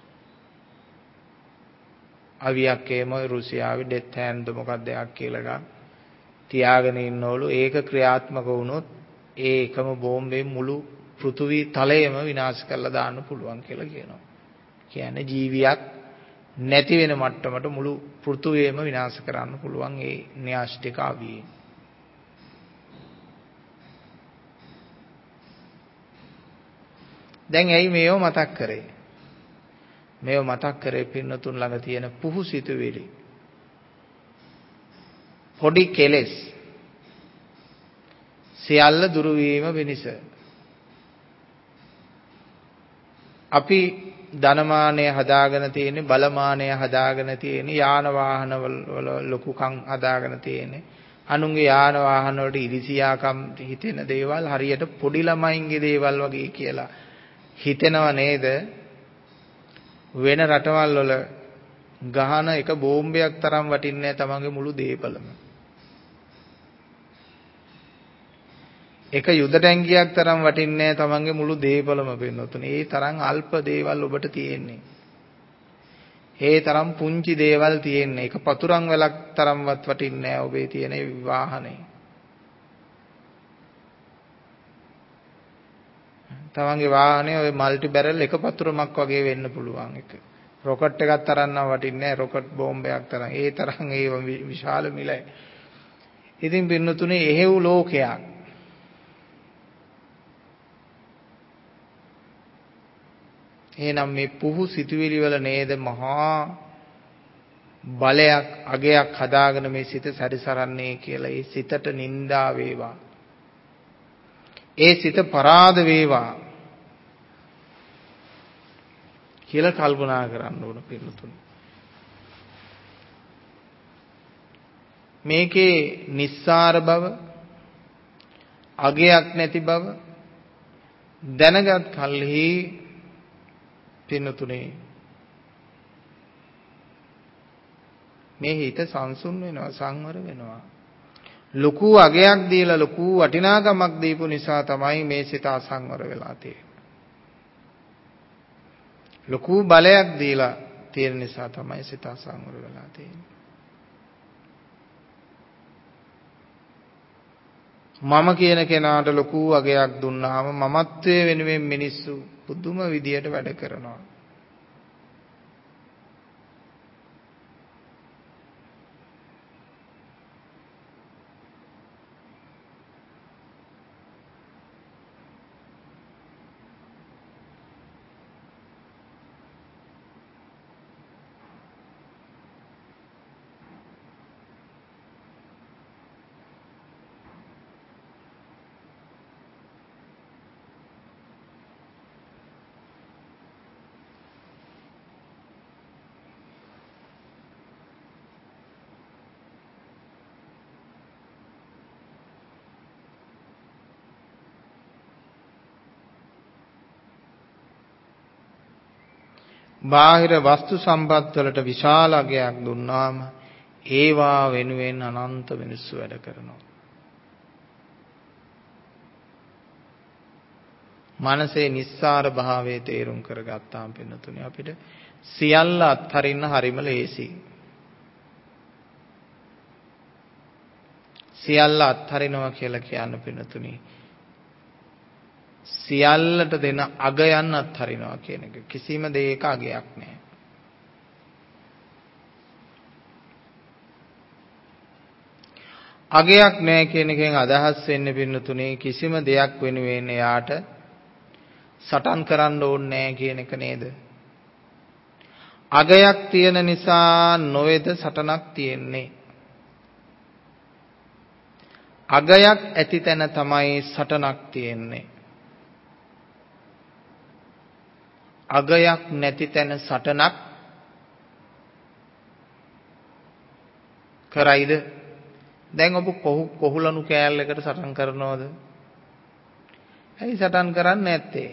අවියක් එම රුසියාවේ ඩෙත් හෑන්ඩ් මොකක්ද එකක් කියලා තියාගෙන ඉන්නවලු. ඒක ක්‍රියාත්මක වුණොත් ඒ එකම බෝම්බෙන් මුළු පෘථුවී තලයම විනාශ කරලා දාන්න පුළුවන් කියලා කියනවා. කියන්නේ ජීවියක් නැති වෙන මට්ටමට මුළු පෘථුවියම විනාශ කරන්න පුළුවන් ඒ න්‍යාස්ටික අවියෙන්. දැන් ඇයි මේව මතක් කරේ? මේව මතක් කරේ පින්නතුන් ළඟ තියෙන පුහු සිතුවිලි. පොඩි කෙලෙස් සියල්ල දුරු වීම වෙනස. අපි ධනමානය හදාගෙන තියෙන්නේ බලමානය හදාගෙන තියෙන්නේ යාන වාහන වල ලොකුකම් හදාගෙන තියෙන්නේ අනුන්ගේ යාන වාහන වලට ඉරිසියාකම් හිතෙන දේවල් හරියට පොඩි ළමයින්ගේ දේවල් වගේ කියලා හිතෙනව නේද? වෙන රටවල් වල ගහන එක බෝම්බයක් තරම් වටින්නේ නැහැ තමන්ගේ මුළු දේපලම. එක යුද ටැංකියක් තරම් වටින්නේ නැහැ තමන්ගේ මුළු දේපලම පින්නතුනේ. ඒ තරම් අල්ප දේවල් ඔබට තියෙන්නේ. ඒ තරම් පුංචි දේවල් තියෙන්නේ. එක පතුරන් වලක් තරම්වත් වටින්නේ නැහැ ඔබේ තියෙන වාහනේ. තමන්ගේ වාහනේ ඔය මල්ටි බැරල් එක පතුරමක් වගේ වෙන්න පුළුවන් එක. රොකට් එකක් තරම් නම් වටින්නේ නැහැ. රොකට් බෝම්බයක් තරම්. ඒ තරම් ඒ විශාල මිලයි. ඉතින් පින්නතුනේ එහෙව් ලෝකයක්. එහෙනම් මේ පුහු සිතුවිලි වල නේද මහා බලයක් අගයක් හදාගෙන මේ සිත සැරිසරන්නේ කියලා. ඒ සිතට නිඳා වේවා. ඒ සිත පරාද වේවා කියලා කල්පනා කරන්න ඕන පිළිතුරු. මේකේ නිස්සාර බව අගයක් නැති බව දැනගත් කල්හි පින්නතුනේ මේ හිත සංසුන් වෙනවා සංවර වෙනවා. ලොකු අගයක් දීලා ලොකු වටිනාකමක් දීපු නිසා තමයි මේ සිත අසංවර වෙලා තියෙන්නේ. ලොකු බලයක් දීලා තියෙන නිසා තමයි සිත අසංවර වෙලා තියෙන්නේ. මම කියන කෙනාට ලොකු අගයක් දුන්නාම මමත්වයේ වෙනුවෙන් මිනිස්සු පුදුම විදියට වැඩ කරනවා. බාහිර වස්තු සම්පත් වලට විශාල අගයක් දුන්නාම ඒවා වෙනුවෙන් අනන්ත මිනිස්සු වැඩ කරනවා. මනසේ නිස්සාර භාවයේ තේරුම් කරගත්තාම පින්නතුනේ අපිට සියල්ල අත්හරින්න හරිම ලේසි. සියල්ල අත්හරිනවා කියලා කියන්න පින්නතුනේ සියල්ලට දෙන අගයන් අත්හරිනවා කියන එක. කිසිම දෙයක අගයක් නැහැ. අගයක් නැහැ කියන එකෙන් අදහස් වෙන්නේ පින්නතුනේ කිසිම දෙයක් වෙනුවෙන් එයාට සටන් කරන්න ඕනේ නැහැ කියන එක නේද? අගයක් තියෙන නිසා නොවේද සටනක් තියෙන්නේ. අගයක් ඇති තැන තමයි සටනක් තියෙන්නේ. අගයක් නැති තැන සටනක් කරයිද? දැන් ඔබ කොහුලනු කෑල්ලකට සටන් කරනවද? ඇයි සටන් කරන්නේ නැත්තේ?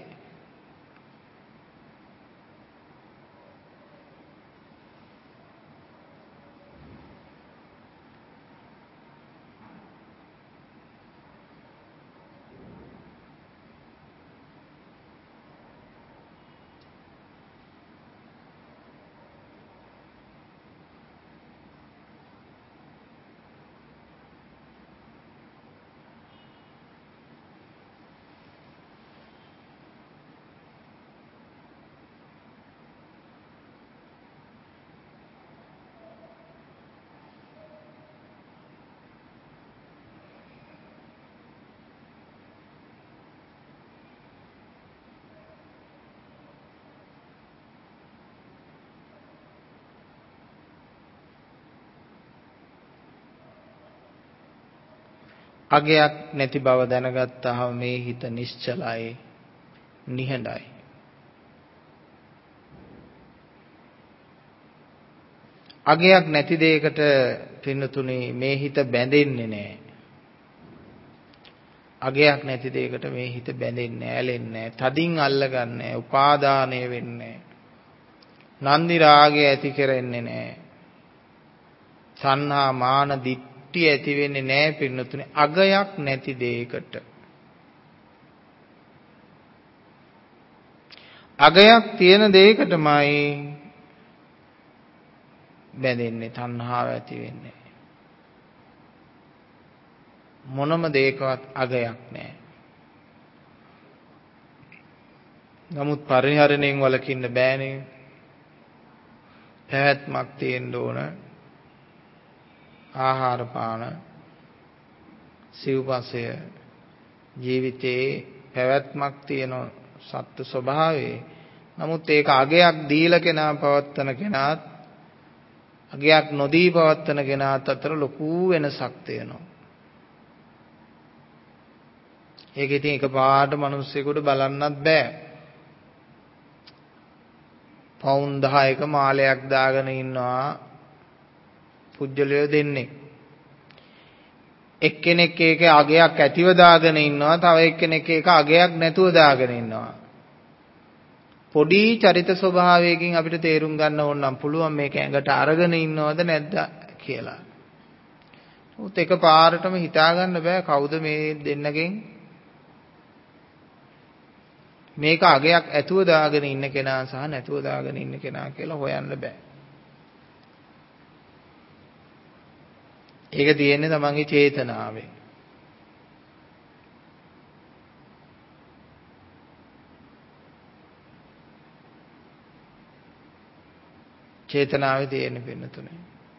අගයක් නැති බව දැනගත්තාම මේ හිත නිශ්චලයි, නිහඬයි. අගයක් නැති දෙයකට පින්නතුනේ මේ හිත බැඳෙන්නේ නැහැ. අගයක් නැති දෙයකට මේ හිත බැඳෙන්නේ ඇලෙන්නේ නැහැ. තදින් අල්ලගන්නේ නැහැ. උපාදානය වෙන්නේ නැහැ. නන්දි රාගය ඇති කරන්නේ නැහැ. සංහා මාන දිට්ඨිය ඇති වෙන්නේ නැහැ පින්නතුනේ අගයක් නැති දෙයකට. අගයක් තියෙන දෙයකටමයි බැඳෙන්නේ, තණ්හාව ඇති වෙන්නේ. මොනම දෙයකවත් අගයක් නැහැ. නමුත් පරිහරණයෙන් වළකින්න බෑනේ. පැවැත්මක් තියෙන්න ඕන. ආහාර පාන සිව්පසය ජීවිතේ පැවැත්මක් තියෙන සත්ත්ව ස්වභාවයේ. නමුත් ඒක අගයක් දීලා කෙනා පවත්තන කෙනාත් අගයක් නොදී පවත්තන කෙනාත් අතර ලොකු වෙනසක් තියෙනවා. ඒක ඉතින් එකපාරට මිනිස්සුෙකුට බලන්නත් බෑ. පවුන් 10ක මාලයක් දාගෙන ඉන්නවා පුජ්‍යලය දෙන්නේ. එක්කෙනෙක් ඒක අගයක් ඇතිව දාගෙන ඉන්නවා, තව එක්කෙනෙක් ඒක අගයක් නැතුව දාගෙන ඉන්නවා. පොඩි චරිත ස්වභාවයකින් අපිට තේරුම් ගන්න ඕන නම් පුළුවන් මේක ඇඟට අරගෙන ඉන්නවද නැද්ද කියලා. උත් එකපාරටම හිතා ගන්න බෑ කවුද මේ දෙන්නගෙන් මේක අගයක් ඇතුව දාගෙන ඉන්න කෙනා සහ නැතුව දාගෙන ඉන්න කෙනා කියලා හොයන්න බෑ. ඒක තියෙන්නේ තමන්ගේ චේතනාවේ. චේතනාවේ තියෙන පින්නතුනේ.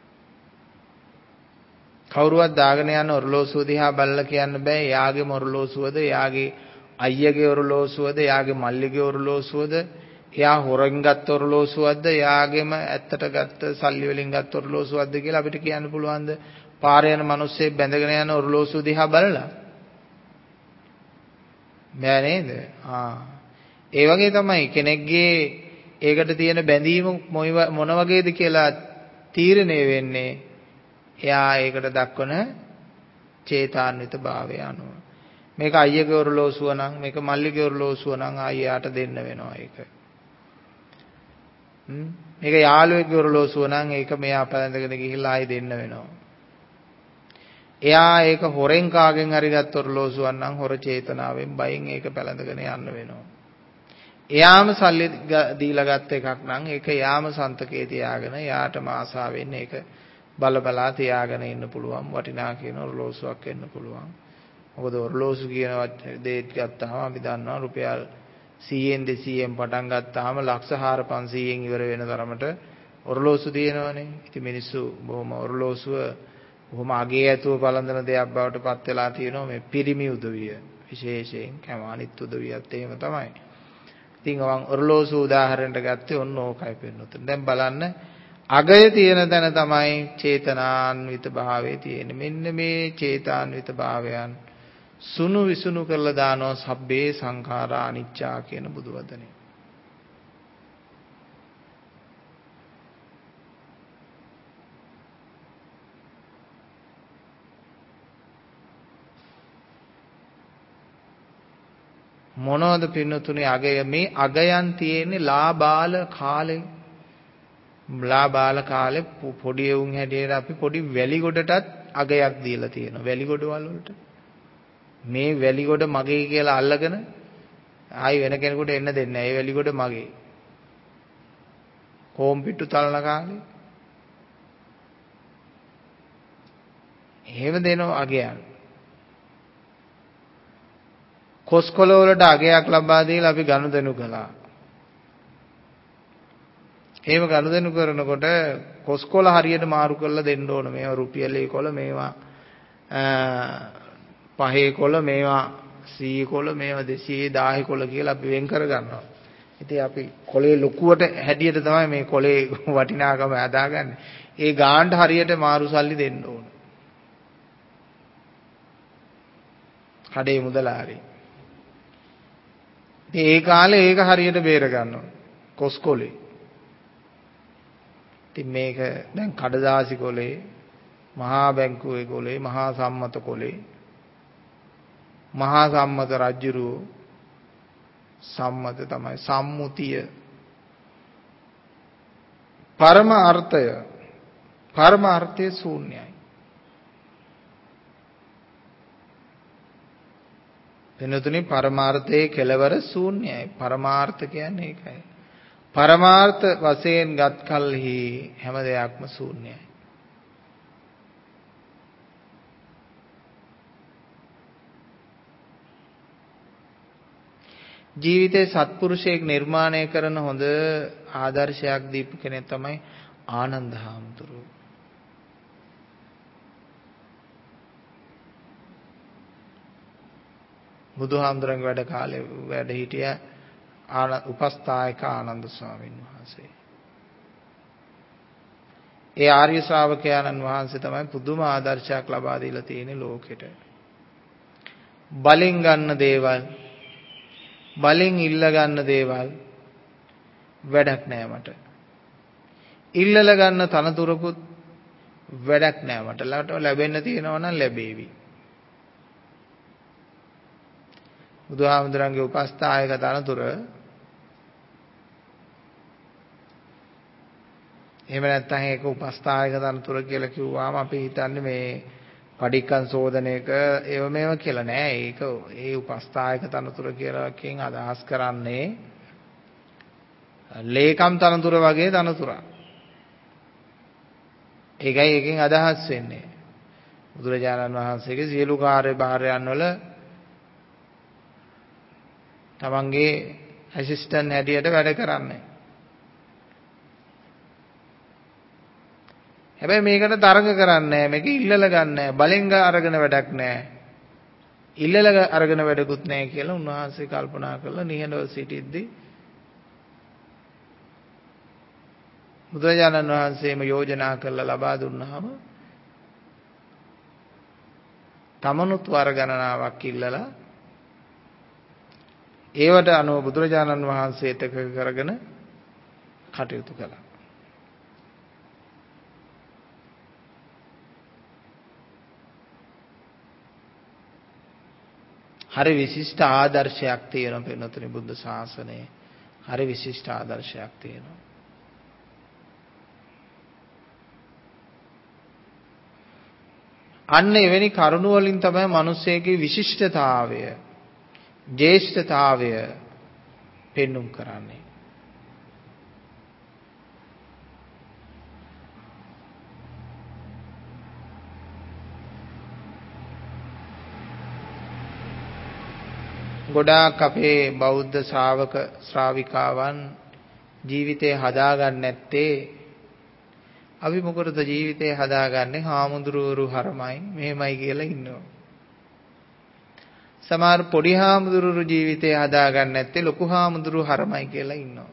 කවුරුවත් දාගෙන යන ඔරලෝසුව දිහා බලලා කියන්න බෑ එයාගේම ඔරලෝසුවද එයාගේ අයියගේ ඔරලෝසුවද එයාගේ මල්ලිගේ ඔරලෝසුවද එයා හොරෙන් ගත්ත ඔරලෝසුවක්ද එයාගේම ඇත්තට ගත්ත සල්ලි වලින් ගත්ත ඔරලෝසුවක්ද කියලා අපිට කියන්න පුළුවන්ද පාරේ යන මිනිස්සෙක් බැඳගෙන යන ඔරලෝසුව දිහා බලලා බෑ නේද ඒ වගේ තමයි කෙනෙක්ගේ ඒකට තියෙන බැඳීම මොන වගේද කියලා තීරණය වෙන්නේ එයා ඒකට දක්වන චේතාන්විත භාවය අනුව මේක අයියගේ ඔරලෝසුව නම් මේක මල්ලිගේ ඔරලෝසුව නම් අයියාට දෙන්න වෙනවා ඒක මේක යාළුවෙක්ගේ ඔරලෝසුව නම් ඒක මෙයා පැලඳගෙන ගිහිල්ලා ආයි දෙන්න වෙනවා එයා ඒක හොරෙන් කාගෙන් හරි ගත්ත ඔරලෝසුවක් නම් හොර චේතනාවෙන් බයින් ඒක පැලඳගෙන යන්න වෙනවා එයාම සල්ලි දීලා ගත්ත එකක් නම් ඒක යාම සන්තකේ තියාගෙන යාටම ආසාවෙන් ඒක බලබලා තියාගෙන ඉන්න පුළුවන් වටිනා කියන ඔරලෝසුවක් වෙන්න පුළුවන්. මොකද ඔරලෝසු කියන දේත් ගත්තාම අපි දන්නවා රුපියල් 100න් 200න් පටන් ගත්තාම ලක්ෂ 400-500න් ඉවර වෙන තරමට ඔරලෝසු තියෙනවනේ. ඉතින් මිනිස්සු බොහොම ඔරලෝසුව බොහොම අගේ ඇතුව බලඳන දෙයක් බවට පත් වෙලා තියෙනවා මේ පිරිමි උදවිය. විශේෂයෙන් කැමානිත් උදවියත් එහෙම තමයි. ඉතින් මම ඔරලෝසු උදාහරණයක් ගත්තේ ඔන්න ඕකයි පෙන්නතුනේ. දැන් බලන්න අගය තියෙන තැන තමයි චේතනාන්විත භාවයේ තියෙන්නේ. මෙන්න මේ චේතාන්විත භාවයන් සුණු විසුණු කරලා දානවා සබ්බේ සංඛාරා අනිච්චා කියන බුදු වදනේ. මොනවද පින්නතුනේ අගය මේ අගයන් තියෙන්නේ ලාබාල කාලේ බාල කාලේ පොඩි උන් හැටියට අපි පොඩි වැලිගොඩටත් අගයක් දීලා තියෙනවා වැලිගොඩවල වලට මේ වැලිගොඩ මගේ කියලා අල්ලගෙන ආයි වෙන කෙනෙකුට එන්න දෙන්නේ නැහැ. ඒ වැලිගොඩ මගේ. කොම්පිටු තලන කාලේ එහෙම දෙනවා අගයන්. කොස්කොල වලට අගයක් ලබා දීලා අපි ගනුදෙනු කළා. එහෙම ගනුදෙනු කරනකොට කොස්කොල හරියට මාරු කරලා දෙන්න ඕන. මේවා රුපියලේ කොල මේවා 5 කොල මේවා 100 කොල මේවා 200 1000 කොල කියලා අපි වෙන් කර ගන්නවා. ඉතින් අපි කොලේ ලොකුවට හැටියට තමයි මේ කොලේ වටිනාකම හදාගන්නේ. ඒ ගානට හරියට මාරු සල්ලි දෙන්න ඕන. කඩේ මුදලාරි. ඉතින් ඒ කාලේ ඒක හරියට බේර ගන්නවා. කොස්කොලේ ඉතින් මේක දැන් කඩදාසි කොලේ මහා බැංකුවේ කොලේ මහා සම්මත කොලේ මහා සම්මත රජුරෝ සම්මත තමයි සම්මුතිය පරම අර්ථය ශූන්‍යයි. එනතුනේ පරමාර්ථයේ කෙලවර ශූන්‍යයි. පරමාර්ථ කියන්නේ ඒකයි. පරමාර්ථ වශයෙන් ගත් කල්හි හැම දෙයක්ම ශූන්‍යයි. ජීවිතේ සත්පුරුෂයෙක් නිර්මාණය කරන හොඳ ආදර්ශයක් දීපු කෙනෙක් තමයි ආනන්ද හාමුදුරුවෝ. බුදුහාමුදුරන්ගේ වැඩ කාලේ වැඩ හිටිය උපස්ථායක ආනන්ද ස්වාමීන් වහන්සේ. ඒ ආර්ය ශ්‍රාවකයන්න් වහන්සේ තමයි පුදුම ආදර්ශයක් ලබා දීලා තියෙන්නේ ලෝකෙට. බලෙන් ගන්න දේවල්, බලෙන් ඉල්ල ගන්න දේවල් වැඩක් නෑ මට. ඉල්ලලා ගන්න තනතුරකුත් වැඩක් නෑ මට. ලැබෙන්න තියෙනවා නම් ලැබේවි. බුදුහාමුදුරන්ගේ උපස්ථායක තනතුර එහෙම නැත්නම් ඒක උපස්ථායක තනතුර කියලා කිව්වාම අපි හිතන්නේ මේ පඩික්කම් සෝදනයක ඒව මේව කියලා නෑ. ඒක ඒ උපස්ථායක තනතුර කියලාකින් අදහස් කරන්නේ ලේකම් තනතුර වගේ තනතුරක්. ඒකයි එකෙන් අදහස් වෙන්නේ. බුදුරජාණන් වහන්සේගේ සියලු කාර්යභාරයන් වල තමන්ගේ ඇසිස්ටන්ට් හැටියට වැඩ කරන්නේ. හැබැයි මේකට තරඟ කරන්නේ නැහැ. මේක ඉල්ලලා ගන්න නැහැ. බලෙන් අරගෙන වැඩක් නැහැ. ඉල්ලලා අරගෙන වැඩකුත් නැහැ කියලා උන්වහන්සේ කල්පනා කරලා නිහඬව සිටිද්දී බුදුරජාණන් වහන්සේම යෝජනා කරලා ලබා දුන්නාම තමනුත් වර ගණනාවක් ඉල්ලලා ඒවට අනුව බුදුරජාණන් වහන්සේට කරගෙන කටයුතු කළා. හරි විශිෂ්ට ආදර්ශයක් තියෙනවා පින්වතුනි බුද්ධ ශාසනයේ. හරි විශිෂ්ට ආදර්ශයක් තියෙනවා. අන්න එවැනි කරුණ වලින් තමයි මිනිස්සෙගේ විශිෂ්ටතාවය, ජේෂ්ඨතාවය පෙන්눔 කරන්නේ. ගොඩාක් අපේ බෞද්ධ ශ්‍රාවක ශ්‍රාවිකාවන් ජීවිතේ හදාගන්න නැත්තේ අපි මොකටද ජීවිතේ හදාගන්නේ? හාමුදුරුවරු හරමයි මෙහෙමයි කියලා ඉන්නවා. සමහර පොඩි හාමුදුරුවරු ජීවිතේ හදාගන්න නැත්තේ ලොකු හාමුදුරුවෝ හරමයි කියලා ඉන්නවා.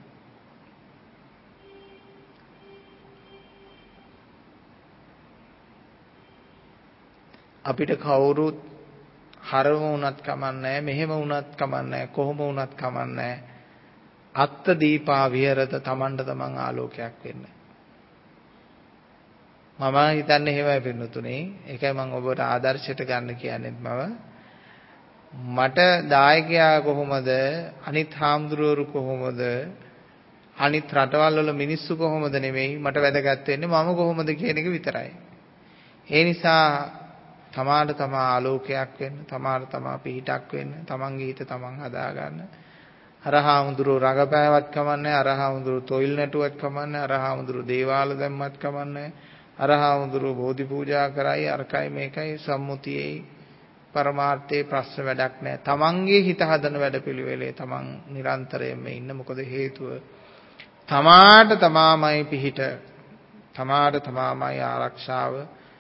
අපිට කවුරුත් හරම වුණත් කමන්නේ මෙහෙම වුණත් කමන්නේ කොහොම වුණත් කමන්නේ අත්ත දීපා විහෙරත තමන්ට තමන් ආලෝකයක් වෙන්න. මම හිතන්නේ එහෙමයි පින්නතුනේ. ඒකයි මම ඔබට ආදර්ශයට ගන්න කියන්නේත් මට දායකයා කොහොමද, අනිත් හාමුදුරුවරු කොහොමද, අනිත් රටවල් වල මිනිස්සු කොහොමද නෙමෙයි මට වැදගත් වෙන්නේ මම කොහොමද කියන එක විතරයි. ඒ නිසා තමාට තමා ආලෝකයක් වෙන්න, තමාට තමා පිහිටක් වෙන්න, තමන්ගේ හිත තමන් හදාගන්න. අරහාමුදුරුවෝ රඟපෑවත් කමන්නේ, අරහාමුදුරුවෝ තොইল නැටුවත් කමන්නේ, අරහාමුදුරුවෝ දේවාල දැම්මත් කමන්නේ, අරහාමුදුරුවෝ බෝධි පූජා කරයි අරකයි මේකයි සම්මුතියේ පරමාර්ථයේ ප්‍රශ්න වැඩක් නැහැ. තමන්ගේ හිත හදන වැඩපිළිවෙලේ තමන් නිරන්තරයෙන්ම ඉන්න. මොකද හේතුව තමාට තමාමයි පිහිට, තමාට තමාමයි ආරක්ෂාව.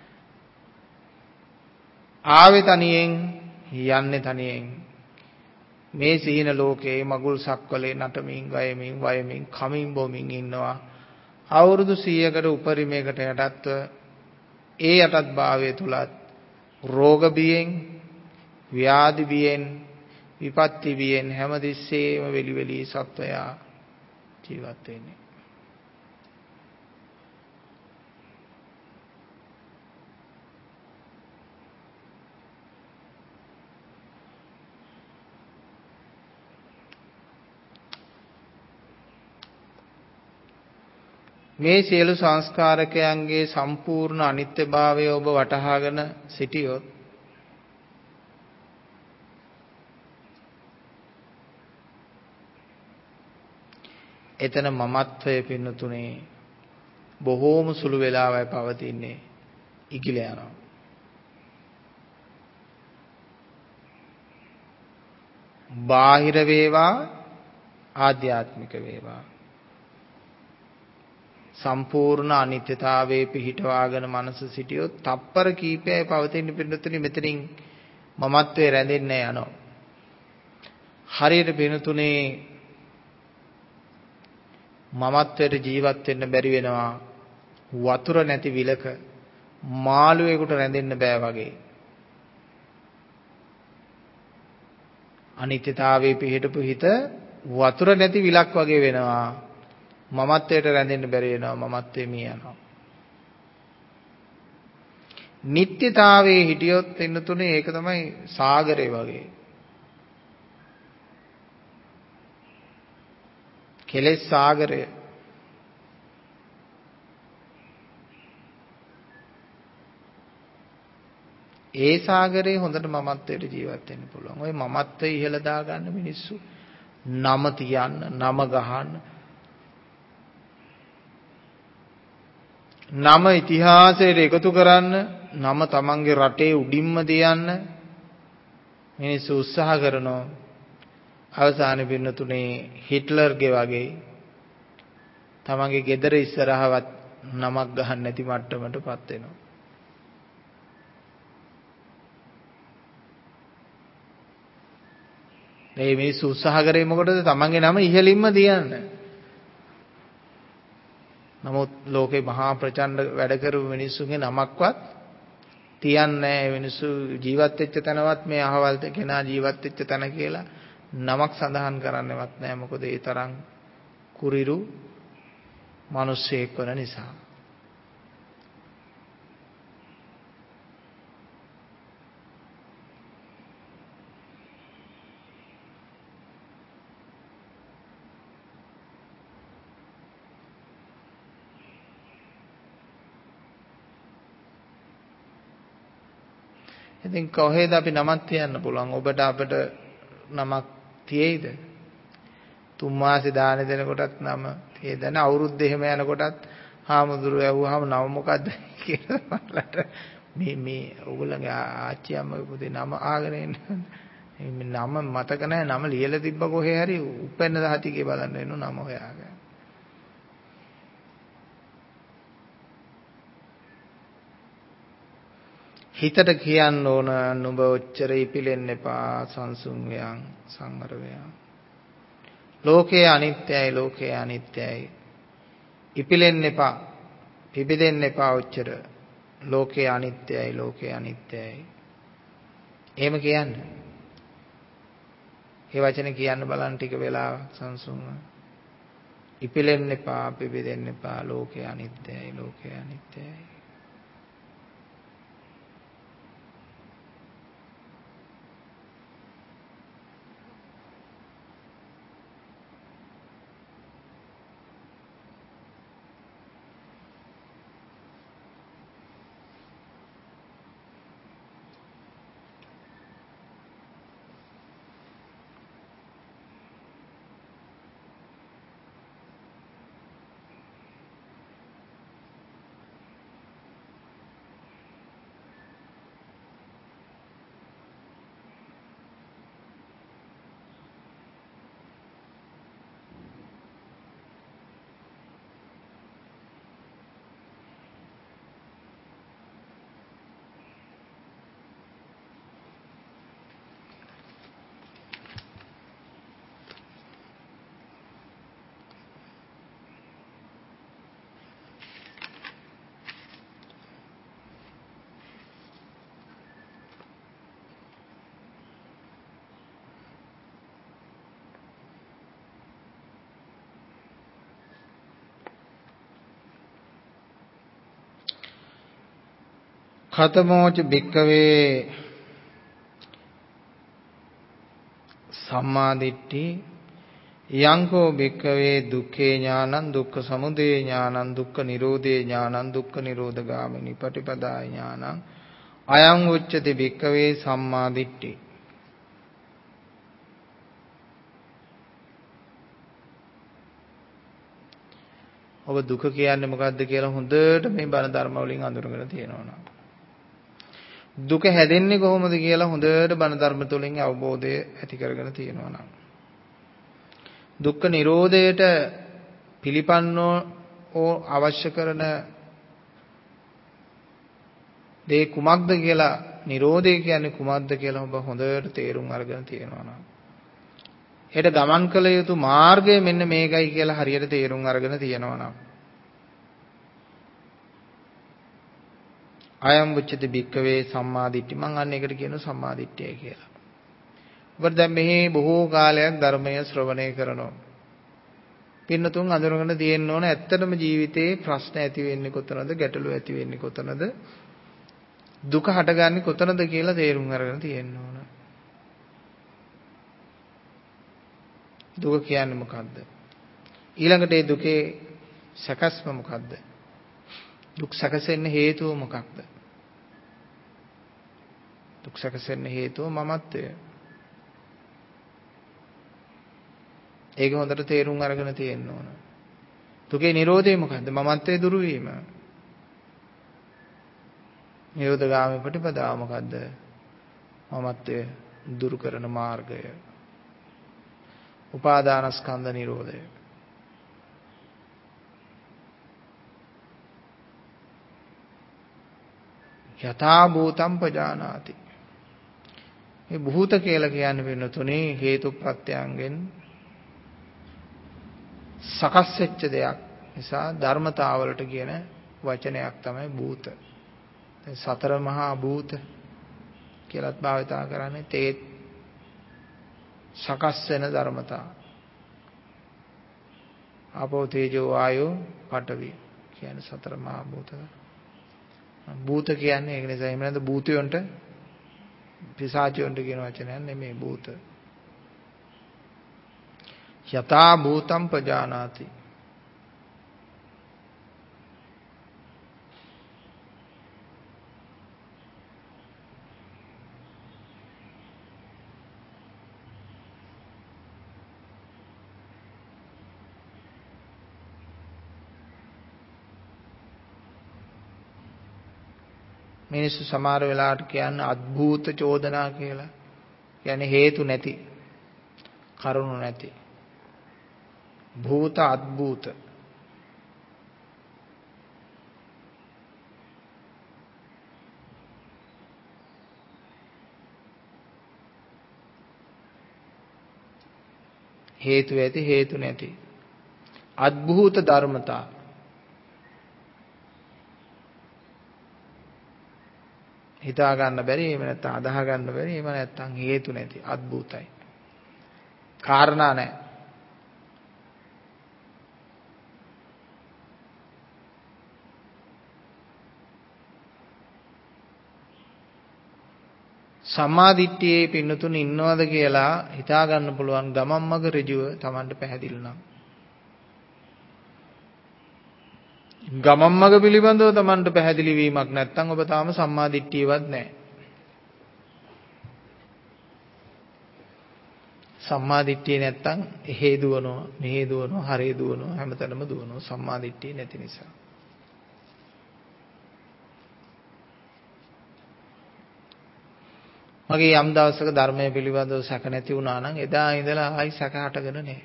ආවේ තනියෙන් යන්නේ තනියෙන්. මේ සීන ලෝකයේ මගුල් සක්වලේ නටමින් වයමින් කමින් බොමින් ඉන්නවා. අවුරුදු 100කට උපරිමයකට යටත්ව ඒ යටත් භාවය තුලත් රෝග බියෙන්, ව්‍යාධි බියෙන්, විපත්ති බියෙන් හැමතිස්සෙම වෙලි සත්වයා ජීවත් වෙන්නේ. මේ සියලු සංස්කාරකයන්ගේ සම්පූර්ණ අනිත්‍යභාවය ඔබ වටහාගෙන සිටියොත් එතන මමත්වයේ පින්නතුනේ බොහෝම සුළු වෙලාවයි පවතින්නේ, ඉකිල යනවා. බාහිර වේවා ආධ්‍යාත්මික වේවා සම්පූර්ණ අනිත්‍යතාවයේ පිහිටවාගෙන මනස සිටියොත් තප්පර කීපයයි පවතින පින්නතුනි මෙතනින් මමත්වයේ රැඳෙන්නේ යනවා. හරියට පින්නතුනේ මමත්වයට ජීවත් වෙන්න බැරි වෙනවා වතුර නැති විලක මාළුවෙකුට රැඳෙන්න බෑ වගේ. අනිත්‍යතාවයේ පිහිටපු හිත වතුර නැති විලක් වගේ වෙනවා. මමත්වයට රැඳෙන්න බැරි වෙනවා. මමත්වයේ මිය යනවා. නිත්‍යතාවයේ හිටියොත් එන්න තුනේ ඒක තමයි සාගරේ වගේ. කෙලෙස් සාගරය. ඒ සාගරේ හොඳට මමත්වයට ජීවත් වෙන්න පුළුවන්. ඔය මමත්වයේ ඉහළ දාගන්න මිනිස්සු නම තියන්න, නම ගහන්න, නම ඉතිහාසයට එකතු කරන්න, නම තමන්ගේ රටේ උඩින්ම තියන්න මිනිස්සු උත්සාහ කරනවා. අවසානයේ පින්නතුනේ හිට්ලර්ගේ වගේ තමන්ගේ ගෙදර ඉස්සරහවත් නමක් ගහන්න නැති මට්ටමටපත් වෙනවා. මේ මිනිස්සු උත්සාහ කරේ මොකටද? තමන්ගේ නම ඉහළින්ම තියන්න. නමුත් ලෝකේ මහා ප්‍රචණ්ඩ වැඩ කරපු මිනිස්සුන්ගේ නමක්වත් තියන්නේ නැහැ. මිනිස්සු ජීවත් වෙච්ච තැනවත් මේ අහවල් කෙනා ජීවත් වෙච්ච තැන කියලා නමක් සඳහන් කරන්නවත් නැහැ. මොකද ඒ තරම් කුරිරු මිනිස්සෙක් වන නිසා. ඉතින් කොහෙද අපි නමක් තියන්න පුළුවන්? ඔබට අපට නමක් තියෙයිද? 3 මාසේ දාන දෙනකොටත් නම තියෙද? නැ අවුරුද්ද එහෙම යනකොටත් හාමුදුරුවෝ ඇහුවාම නම මොකද්ද කියලා මලට මේ ඕගොල්ලන්ගේ ආච්චි අම්මගේ පුතේ නම ආගෙන ඉන්නේ. නම මතක නැහැ. නම ලියලා තිබ්බ කොහේ හරි උපැන්න දහතිකේ බලන්න වෙන නම හොයාගෙන. හිතට කියන්න ඕන නුඹ ඔච්චර ඉපිලෙන්න එපා සංසුන් වේයන් සංවර වේයන්. ලෝකේ අනිත්‍යයි ලෝකේ අනිත්‍යයි. ඉපිලෙන්න එපා. පිබිදෙන්න එපා ඔච්චර. ලෝකේ අනිත්‍යයි ලෝකේ අනිත්‍යයි. එහෙම කියන්න. මේ වචනේ කියන්න බලන්න ටික වෙලාවක් සංසුන්ව. ඉපිලෙන්න එපා පිබිදෙන්න එපා ලෝකේ අනිත්‍යයි ලෝකේ අනිත්‍යයි. ඛතමෝච භික්කවේ සම්මාදිට්ඨි යංකෝ භික්කවේ දුක්ඛේ ඥානං දුක්ඛ සමුදය ඥානං දුක්ඛ නිරෝධේ ඥානං දුක්ඛ නිරෝධගාමිනී පටිපදා ඥානං අයං උච්චති භික්කවේ සම්මාදිට්ඨි. ඔබ දුක කියන්නේ මොකද්ද කියලා හොඳට මේ බණ ධර්ම වලින් අඳුරගෙන තියෙනවා. දුක හැදෙන්නේ කොහොමද කියලා හොඳට බණ ධර්ම තුලින් අවබෝධය ඇති කරගෙන තියෙනවා නම් දුක්ඛ නිරෝධයට පිළිපන්නෝ අවශ්‍ය කරන දේ කුමක්ද කියලා නිරෝධය කියන්නේ කුමක්ද කියලා ඔබ හොඳට තේරුම් අරගෙන තියෙනවා නම් හෙට ගමන් කළ යුතු මාර්ගය මෙන්න මේකයි කියලා හරියට තේරුම් අරගෙන තියෙනවා නම් අයම් උච්චති භික්කවේ සම්මාදිට්ඨි මං අන්න ඒකට කියනවා සම්මාදිට්ඨිය කියලා. ඔබට දැන් මෙහි බොහෝ කාලයක් ධර්මය ශ්‍රවණය කරනවා. පින්නතුන් අඳුරගෙන තියෙන්න ඕන ඇත්තටම ජීවිතේ ප්‍රශ්න ඇති වෙන්නේ කොතනද ගැටලු ඇති වෙන්නේ කොතනද දුක හටගන්නේ කොතනද කියලා තේරුම් අරගෙන තියෙන්න ඕන. දුක කියන්නේ මොකද්ද? ඊළඟට ඒ දුකේ සැකස්ම මොකද්ද? දුක් සැකසෙන්න හේතුව මොකක්ද? දුක් සැකසෙන්න හේතුව මමත්වය. ඒක හොඳට තේරුම් අරගෙන තියෙන්න ඕන. දුකේ නිරෝධය මොකද්ද? මමත්වයේ දුරු වීම. නිරෝධගාමී ප්‍රතිපදාව මොකද්ද? මමත්වය දුරු කරන මාර්ගය. උපාදානස්කන්ධ නිරෝධය. යථා භූතම් පජානාති. මේ භූත කියලා කියන්නේ වෙනතුනේ හේතු ප්‍රත්‍යයන්ගෙන් සකස් වෙච්ච දෙයක් නිසා ධර්මතාවලට කියන වචනයක් තමයි භූත. සතර මහා භූත කියලාත් භාවිතා කරන්නේ තේ සකස් වෙන ධර්මතා. ආපෝ තේජෝ වායෝ පඨවි කියන්නේ සතර මහා භූත. භූත කියන්නේ ඒක නිසා එහෙම නැත්නම් භූතයන්ට පිසාචයන්ට කියන වචනයක් නෙමෙයි භූත. යථා භූතම් පජානාති. මිනිස්සු සමහර වෙලාවට කියන්නේ අද්භූත චෝදනා කියලා. කියන්නේ හේතු නැති, කරුණු නැති. භූත අද්භූත. හේතු ඇති, හේතු නැති. අද්භූත ධර්මතා. හිතා ගන්න බැරි, එහෙම නැත්නම් අදාහ ගන්න බැරි, එහෙම නැත්නම් හේතු නැති, අද්භූතයි. කාරණා නැහැ. සම්මා දිට්ඨියේ පින්නතුන ඉන්නවද කියලා හිතා ගන්න පුළුවන් ගමම් මග ඍජුව Tamanට පැහැදිලි නම්. ගමම් මග පිළිබඳව Tamanට පැහැදිලි වීමක් නැත්නම් ඔබ තාම සම්මා දිට්ඨියවත් නැහැ. සම්මා දිට්ඨිය නැත්නම් එහෙ දුවනවා, මෙහෙ දුවනවා, හරේ දුවනවා, හැමතැනම දුවනවා සම්මා දිට්ඨිය නැති නිසා. මගේ යම් දවසක ධර්මයේ පිළිබඳව සැක නැති වුණා නම් එදා ඉඳලා ආයි සැක හටගෙන නැහැ.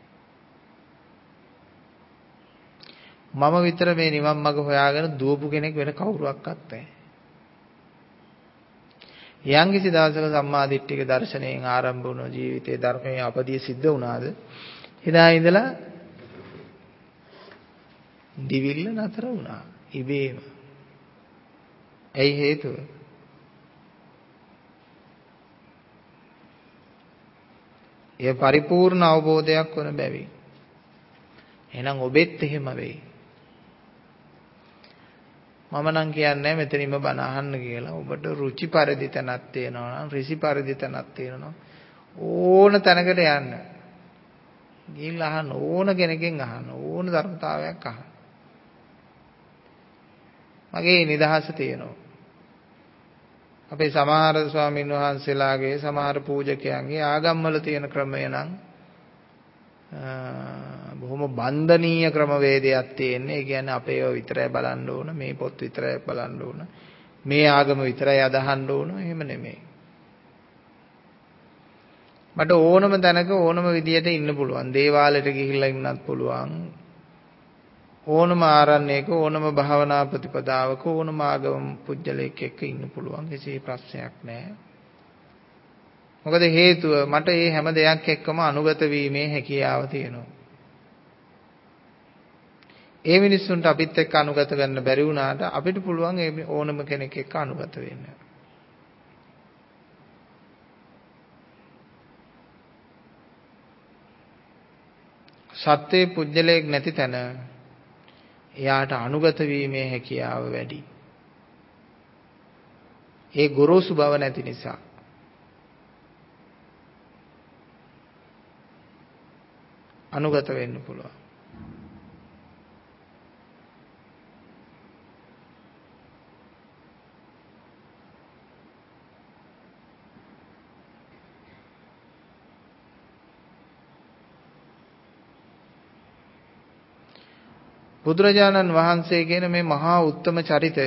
මම විතර මේ නිවන් මඟ හොයාගෙන දුවපු කෙනෙක් වෙන කවුරුවක්වත් නැහැ. යම් කිසි දවසක සම්මා දිට්ඨික දර්ශනයෙන් ආරම්භ වුණු ජීවිතයේ ධර්මයේ අපදිය සිද්ධ වුණාද එදා ඉඳලා දිවිල්ල නතර වුණා ඉබේම. ඇයි හේතුව? ඒ පරිපූර්ණ අවබෝධයක් වන බැවින්. එහෙනම් ඔබෙත් එහෙම වෙයි. මම නම් කියන්නේ මෙතනින්ම බණ අහන්න කියලා. ඔබට රුචි පරිදි තැනක් තියෙනවා නම්, ඍසි පරිදි තැනක් තියෙනවා ඕන තැනකට යන්න. ගිහිල්ලා අහන්න, ඕන කෙනකින් අහන්න, ඕන ධර්මතාවයක් අහන්න. මගේ නිදහස තියෙනවා. අපේ සමහර ස්වාමීන් වහන්සේලාගේ සමහර පූජකයන්ගේ ආගම්වල තියෙන ක්‍රමය නම් බොහොම බන්ධනීය ක්‍රමවේදයක් තියෙන්නේ. ඒ කියන්නේ අපේ ඒවා විතරයි බලන්න ඕන, මේ පොත් විතරයි බලන්න ඕන, මේ ආගම විතරයි අදහන්න ඕන. එහෙම නෙමෙයි. මට ඕනම තැනක ඕනම විදියට ඉන්න පුළුවන්. දේවාලයට ගිහිල්ලා ඉන්නත් පුළුවන්. ඕනම ආරණ්‍යයක ඕනම භාවනා ප්‍රතිපදාවක ඕනම ආගම පුජ්‍යලයක එක්ක ඉන්න පුළුවන්. කිසි ප්‍රශ්නයක් නැහැ. මොකද හේතුව මට මේ හැම දෙයක් එක්කම අනුගත වීමේ හැකියාව තියෙනවා. ඒ මිනිස්සුන්ට අපිත් එක්ක අනුගත කරන්න බැරි වුණාට අපිට පුළුවන් ඒ ඕනම කෙනෙක් එක්ක අනුගත වෙන්න. සත්‍යයේ පුජ්‍යලයක් නැති තැන එයාට අනුගත වීමේ හැකියාව වැඩි. ඒ ගොරෝසු බව නැති නිසා. අනුගත වෙන්න පුළුවන්. බුදුරජාණන් වහන්සේ කියන මේ මහා උත්තම චරිතය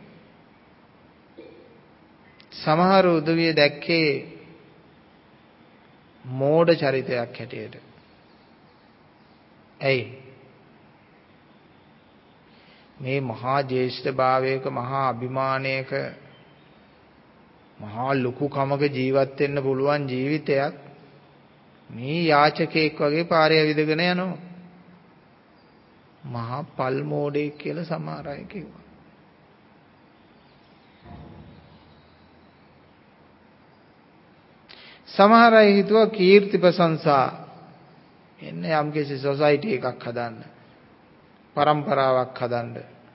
සමහර උදවිය දැක්කේ මෝඩ චරිතයක් හැටියට. ඇයි? මේ මහා ජේෂ්ඨභාවයක මහා අභිමානයක මහා ලොකුකමක ජීවත් වෙන්න පුළුවන් ජීවිතයක් මේ යාචකයෙක් වගේ පාරේ ඇවිදගෙන යනවා. මහා පල් මෝඩෙක් කියලා සමහර අය කිව්වා. සමහර අය හිතුවා කීර්ති ප්‍රශංසා එන්න යම්කිසි සොසයිටි එකක් හදන්න, પરම්පරාවක් හදන්න,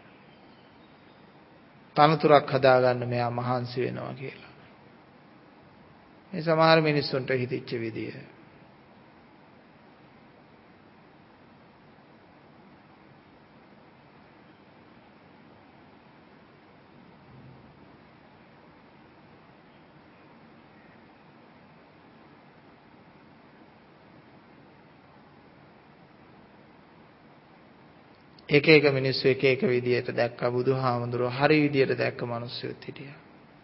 තනතුරක් හදාගන්න මෙයා මහන්සි වෙනවා කියලා. මේ සමහර මිනිස්සුන්ට හිතෙච්ච විදිය. එක එක මිනිස්සු එක එක විදියට දැක්කා. බුදුහාමුදුරුවෝ හරි විදියට දැක්ක මිනිස්සුත් හිටියා.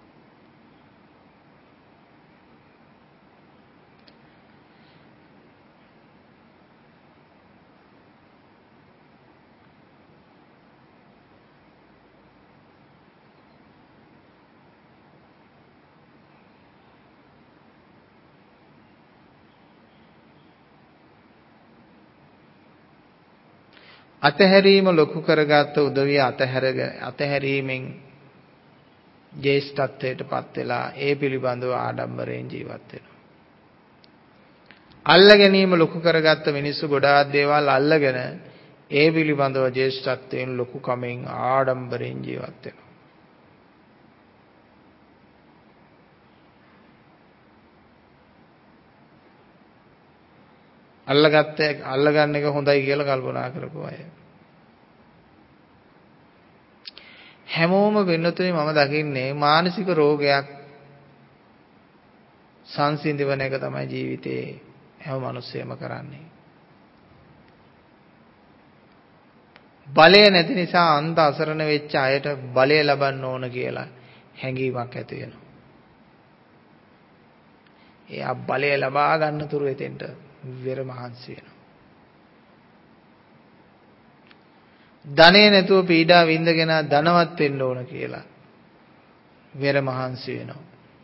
අතහැරීම ලොකු කරගත්ත උදවිය අතහැරීමෙන් ජේෂ්ඨත්වයටපත් වෙලා ඒ පිළිබඳව ආඩම්බරයෙන් ජීවත් වෙනවා. අල්ල ගැනීම ලොකු කරගත්ත මිනිස්සු ගොඩාක් දේවල් අල්ලගෙන ඒ පිළිබඳව ජේෂ්ඨත්වයෙන් ලොකු කමෙන් ආඩම්බරයෙන් ජීවත් වෙනවා. අල්ලගන්න එක හොඳයි කියලා කල්පනා කරපු අය. හැමෝම වෙනතුනේ මම දකින්නේ මානසික රෝගයක් සංසිඳවන එක තමයි ජීවිතේ හැම මිනිස්සෙම කරන්නේ. බලය නැති නිසා අන්ත අසරණ වෙච්ච අයට බලය ලබන්න ඕන කියලා හැඟීමක් ඇති වෙනවා. එයා බලය ලබා ගන්න තුරු එතෙන්ට වෙර මහන්සි වෙනවා. ධනෙ නැතුව පීඩා විඳගෙන ධනවත් වෙන්න ඕන කියලා වෙර මහන්සි වෙනවා.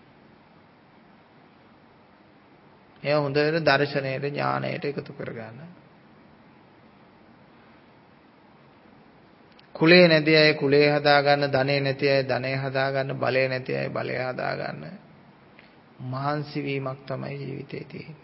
එයා හොඳට දර්ශනයට ඥාණයට එකතු කරගන්න. කුලේ නැති අය කුලේ හදාගන්න, ධනෙ නැති අය ධනෙ හදාගන්න, බලය නැති අය බලය හදාගන්න. මහන්සි වීමක් තමයි ජීවිතේ තියෙන්නේ.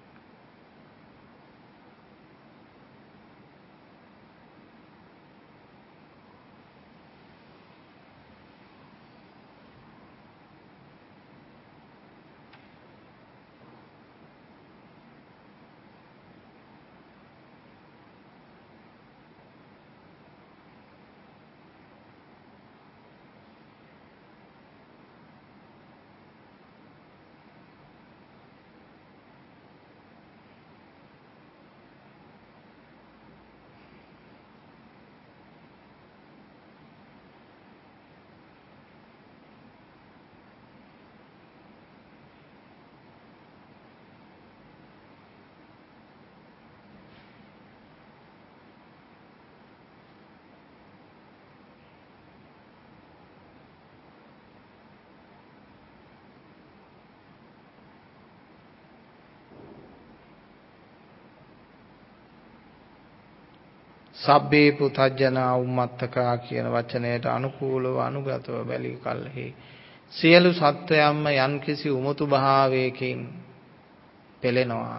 සබ්බේ පුතජනා උම්මත්තකා කියන වචනයට අනුකූලව අනුගතව බැලී කලෙහි සියලු සත්වයන්ම යම්කිසි උමතු භාවයකින් පෙළෙනවා.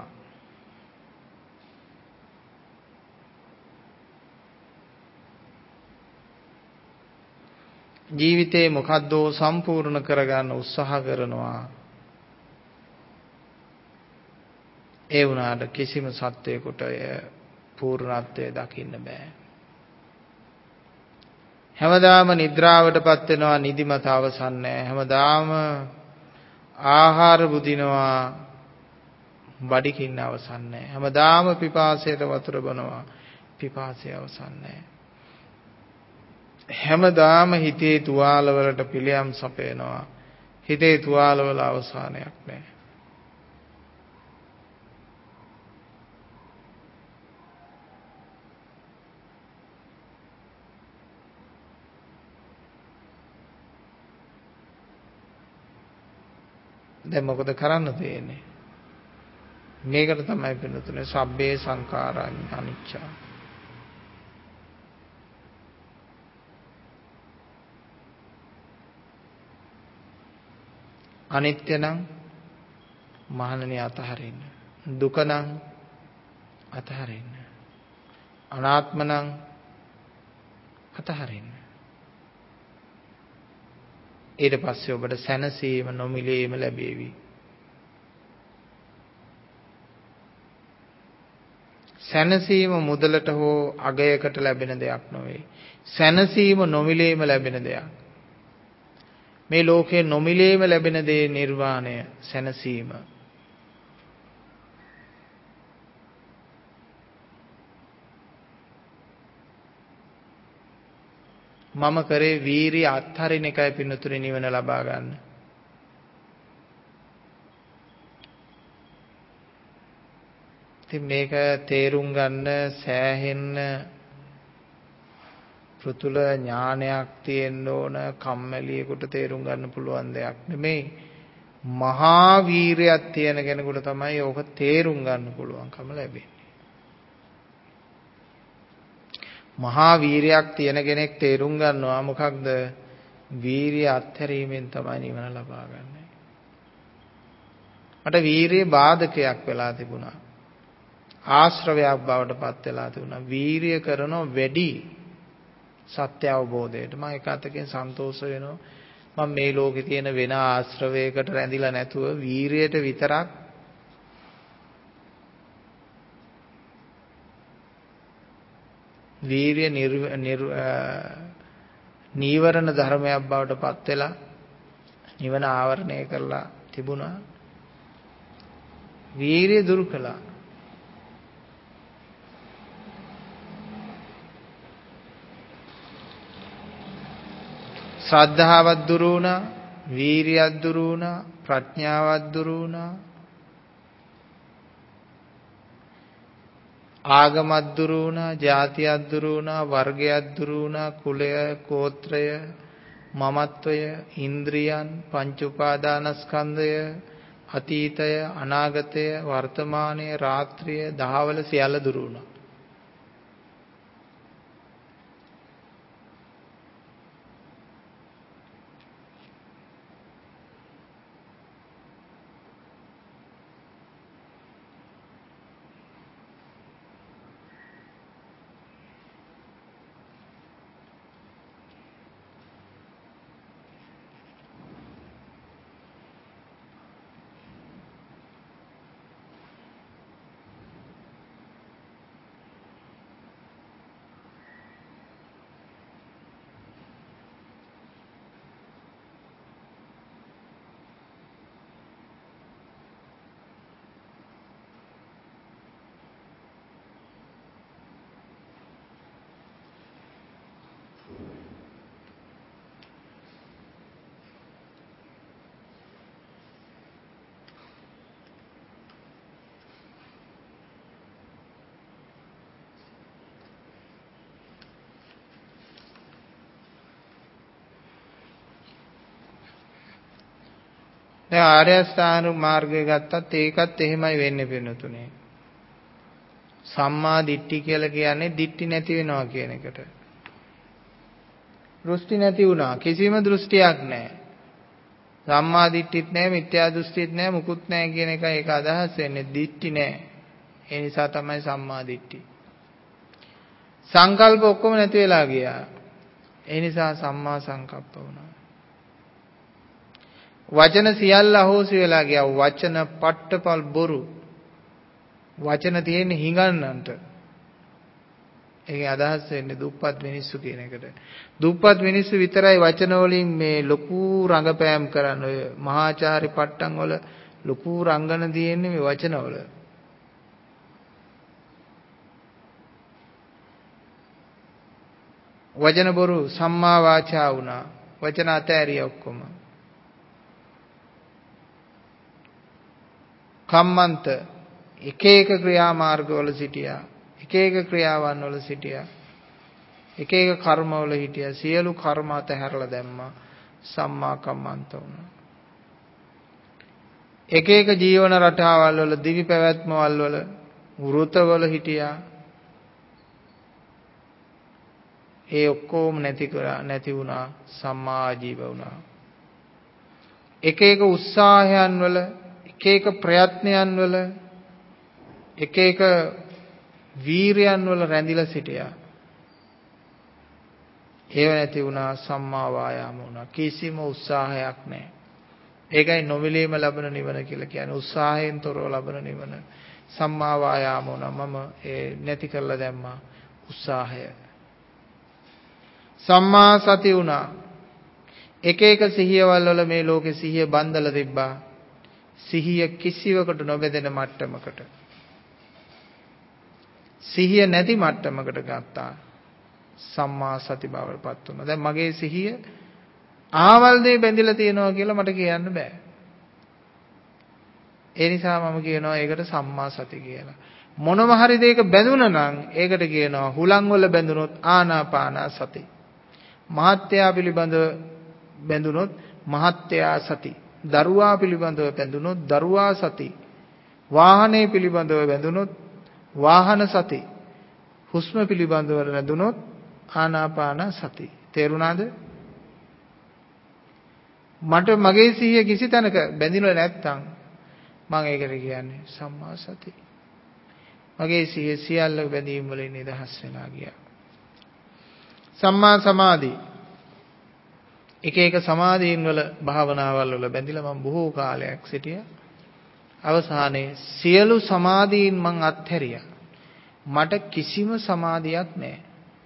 ජීවිතේ මොකද්දෝ සම්පූර්ණ කරගන්න උත්සාහ කරනවා. ඒ වුණාට කිසිම සත්වයකට පූර්ණත්වය දකින්න බෑ. හැමදාම නිද්‍රාවටපත් වෙනවා, නිදිමත අවසන් නැහැ. හැමදාම ආහාර බුදිනවා, බඩිකින්න අවසන් නැහැ. හැමදාම පිපාසයට වතුර බොනවා, පිපාසය අවසන් නැහැ. හැමදාම හිතේ තුවාල වලට පිළියම් සපයනවා, හිතේ තුවාල වල අවසානයක් නැහැ. දැන් මොකද කරන්න තියෙන්නේ? මේකට තමයි පිළිතුරේ සබ්බේ සංඛාරා අනිච්චා. අනිත්‍ය නම් මහණෙනි අතහරින්න. දුක නම් අතහරින්න. අනාත්ම නම් අතහරින්න. ඊට පස්සේ ඔබට සැනසීම නොමිලේම ලැබේවි. සැනසීම මුදලට හෝ අගයකට ලැබෙන දෙයක් නොවේ. සැනසීම නොමිලේම ලැබෙන දෙයක්. මේ ලෝකේ නොමිලේම ලැබෙන දේ නිර්වාණය, සැනසීම. මම කරේ වීරිය අත්හරින එකයි පින්නතුනේ නිවන ලබා ගන්න. ඉතින් මේක තේරුම් ගන්න සෑහෙන්න පෘතුල ඥානයක් තියෙන්න ඕන. කම්මැලියෙකුට තේරුම් ගන්න පුළුවන් දෙයක් නෙමෙයි. මහා වීරියක් තියෙන කෙනෙකුට තමයි ඕක තේරුම් ගන්න පුළුවන්කම ලැබෙන්නේ. මහා වීරියක් තියෙන කෙනෙක් තේරුම් ගන්නවා මොකක්ද? වීරිය අත්හැරීමෙන් තමයි නිවන ලබා ගන්න. මට වීරිය බාධකයක් වෙලා තිබුණා. ආශ්‍රවයක් බවට පත් වෙලා තිබුණා. වීරිය කරන වැඩි සත්‍ය අවබෝධයට මම එක අතකින් සන්තෝෂ වෙනවා. මම මේ ලෝකේ තියෙන වෙන ආශ්‍රවයකට රැඳිලා නැතුව වීරියට විතරක් වීරිය නීවරණ ධර්මයක් බවට පත් වෙලා නිවන ආවරණය කරලා තිබුණා. වීරිය දුරු කළා. ශ්‍රද්ධාවත් දුරු වුණා, වීරියත් දුරු වුණා, ප්‍රඥාවත් දුරු වුණා, ආගමත් දුරු වුණා, ජාතියත් දුරු වුණා, වර්ගයත් දුරු වුණා, කුලය, ගෝත්‍රය, මමත්වය, ඉන්ද්‍රියන්, පංච උපාදානස්කන්ධය, අතීතය, අනාගතය, වර්තමානය, රාත්‍රිය, දහවල සියල්ල දුරු වුණා. දැන් ආර්ය අෂ්ටාංග මාර්ගය ගත්තත් ඒකත් එහෙමයි වෙන්නේ පින්නතුනේ. සම්මා දිට්ඨි කියලා කියන්නේ දිට්ඨි නැති වෙනවා කියන එකට. දෘෂ්ටි නැති වුණා. කිසිම දෘෂ්ටියක් නැහැ. සම්මා දිට්ඨිත් නැහැ, මිත්‍යා දෘෂ්ටිත් නැහැ, මුකුත් නැහැ කියන එකයි ඒක අදහස් වෙන්නේ. දිට්ඨි නැහැ. ඒ නිසා තමයි සම්මා දිට්ඨි. සංකල්ප ඔක්කොම නැති වෙලා ගියා. ඒ නිසා සම්මා සංකප්ප වුණා. වචන සියල්ල අහෝසි වෙලා ගියා. වචන පට්ටපල් බොරු. වචන තියෙන්නේ හිඟන්නන්ට. ඒකේ අදහස් වෙන්නේ දුප්පත් මිනිස්සු කියන එකට. දුප්පත් මිනිස්සු විතරයි වචන වලින් මේ ලොකු රංගපෑම් කරන්නේ. ඔය මහාචාර්ය පට්ටම් වල ලොකු රංගන දෙන්නේ මේ වචන වල. වචන බොරු සම්මා වාචා වුණා. වචන අතෑරිය ඔක්කොම. කම්මන්ත එක එක ක්‍රියාමාර්ගවල සිටියා. එක එක ක්‍රියාවන් වල සිටියා. එක එක කර්මවල හිටියා. සියලු කර්ම අතහැරලා දැම්මා. සම්මා කම්මන්ත වුණා. එක එක ජීවන රටාවල් වල දිවි පැවැත්මවල් වල වෘතවල හිටියා. ඒ ඔක්කොම නැති වුණා, සම්මා ආජීව වුණා. එක එක උත්සාහයන් වල, එක එක ප්‍රයත්නයන් වල, එක එක වීරයන් වල රැඳිලා සිටියා. ඒව නැති වුණා, සම්මා වායාම වුණා. කිසිම උත්සාහයක් නැහැ. ඒකයි නොමිලේම ලබන නිවන කියලා කියන්නේ. උත්සාහයෙන් තොරව ලබන නිවන. සම්මා වායාම වුණා. මම ඒ නැති කරලා දැම්මා උත්සාහය. සම්මා සති වුණා. එක එක සිහියවල් වල මේ ලෝකේ සිහිය බන්දලා තිබ්බා. සිහිය කිසිවකට නොබෙදෙන මට්ටමකට. සිහිය නැති මට්ටමකට ගත්තා. සම්මා සති බවටපත් වුණා. දැන් මගේ සිහිය ආවල් දේ බැඳිලා තියෙනවා කියලා මට කියන්න බෑ. ඒ නිසා මම කියනවා ඒකට සම්මා සති කියලා. මොනම හරි දෙයක බැඳුණා නම් ඒකට කියනවා හුලං වල බැඳුනොත් ආනාපාන සති. මහත්යා පිළිබඳව බැඳුනොත් මහත්යා සති. දරුවා පිළිබඳව බැඳුනොත් දරුවා සති. වාහනේ පිළිබඳව බැඳුනොත් වාහන සති. හුස්ම පිළිබඳව බැඳුනොත් ආනාපාන සති. තේරුණාද? මට මගේ සිහිය කිසි තැනක බැඳිලා නැත්තම් මම ඒකට කියන්නේ සම්මා සති. මගේ සිහිය සියල්ල බැඳීම් වලින් නිදහස් වෙලා ගියා. සම්මා සමාධි. එක එක සමාධීන් වල භාවනාවල් වල බැඳිලා මම බොහෝ කාලයක් සිටියා. අවසානයේ සියලු සමාධීන් මං අත්හැරියා. මට කිසිම සමාධියක් නැහැ.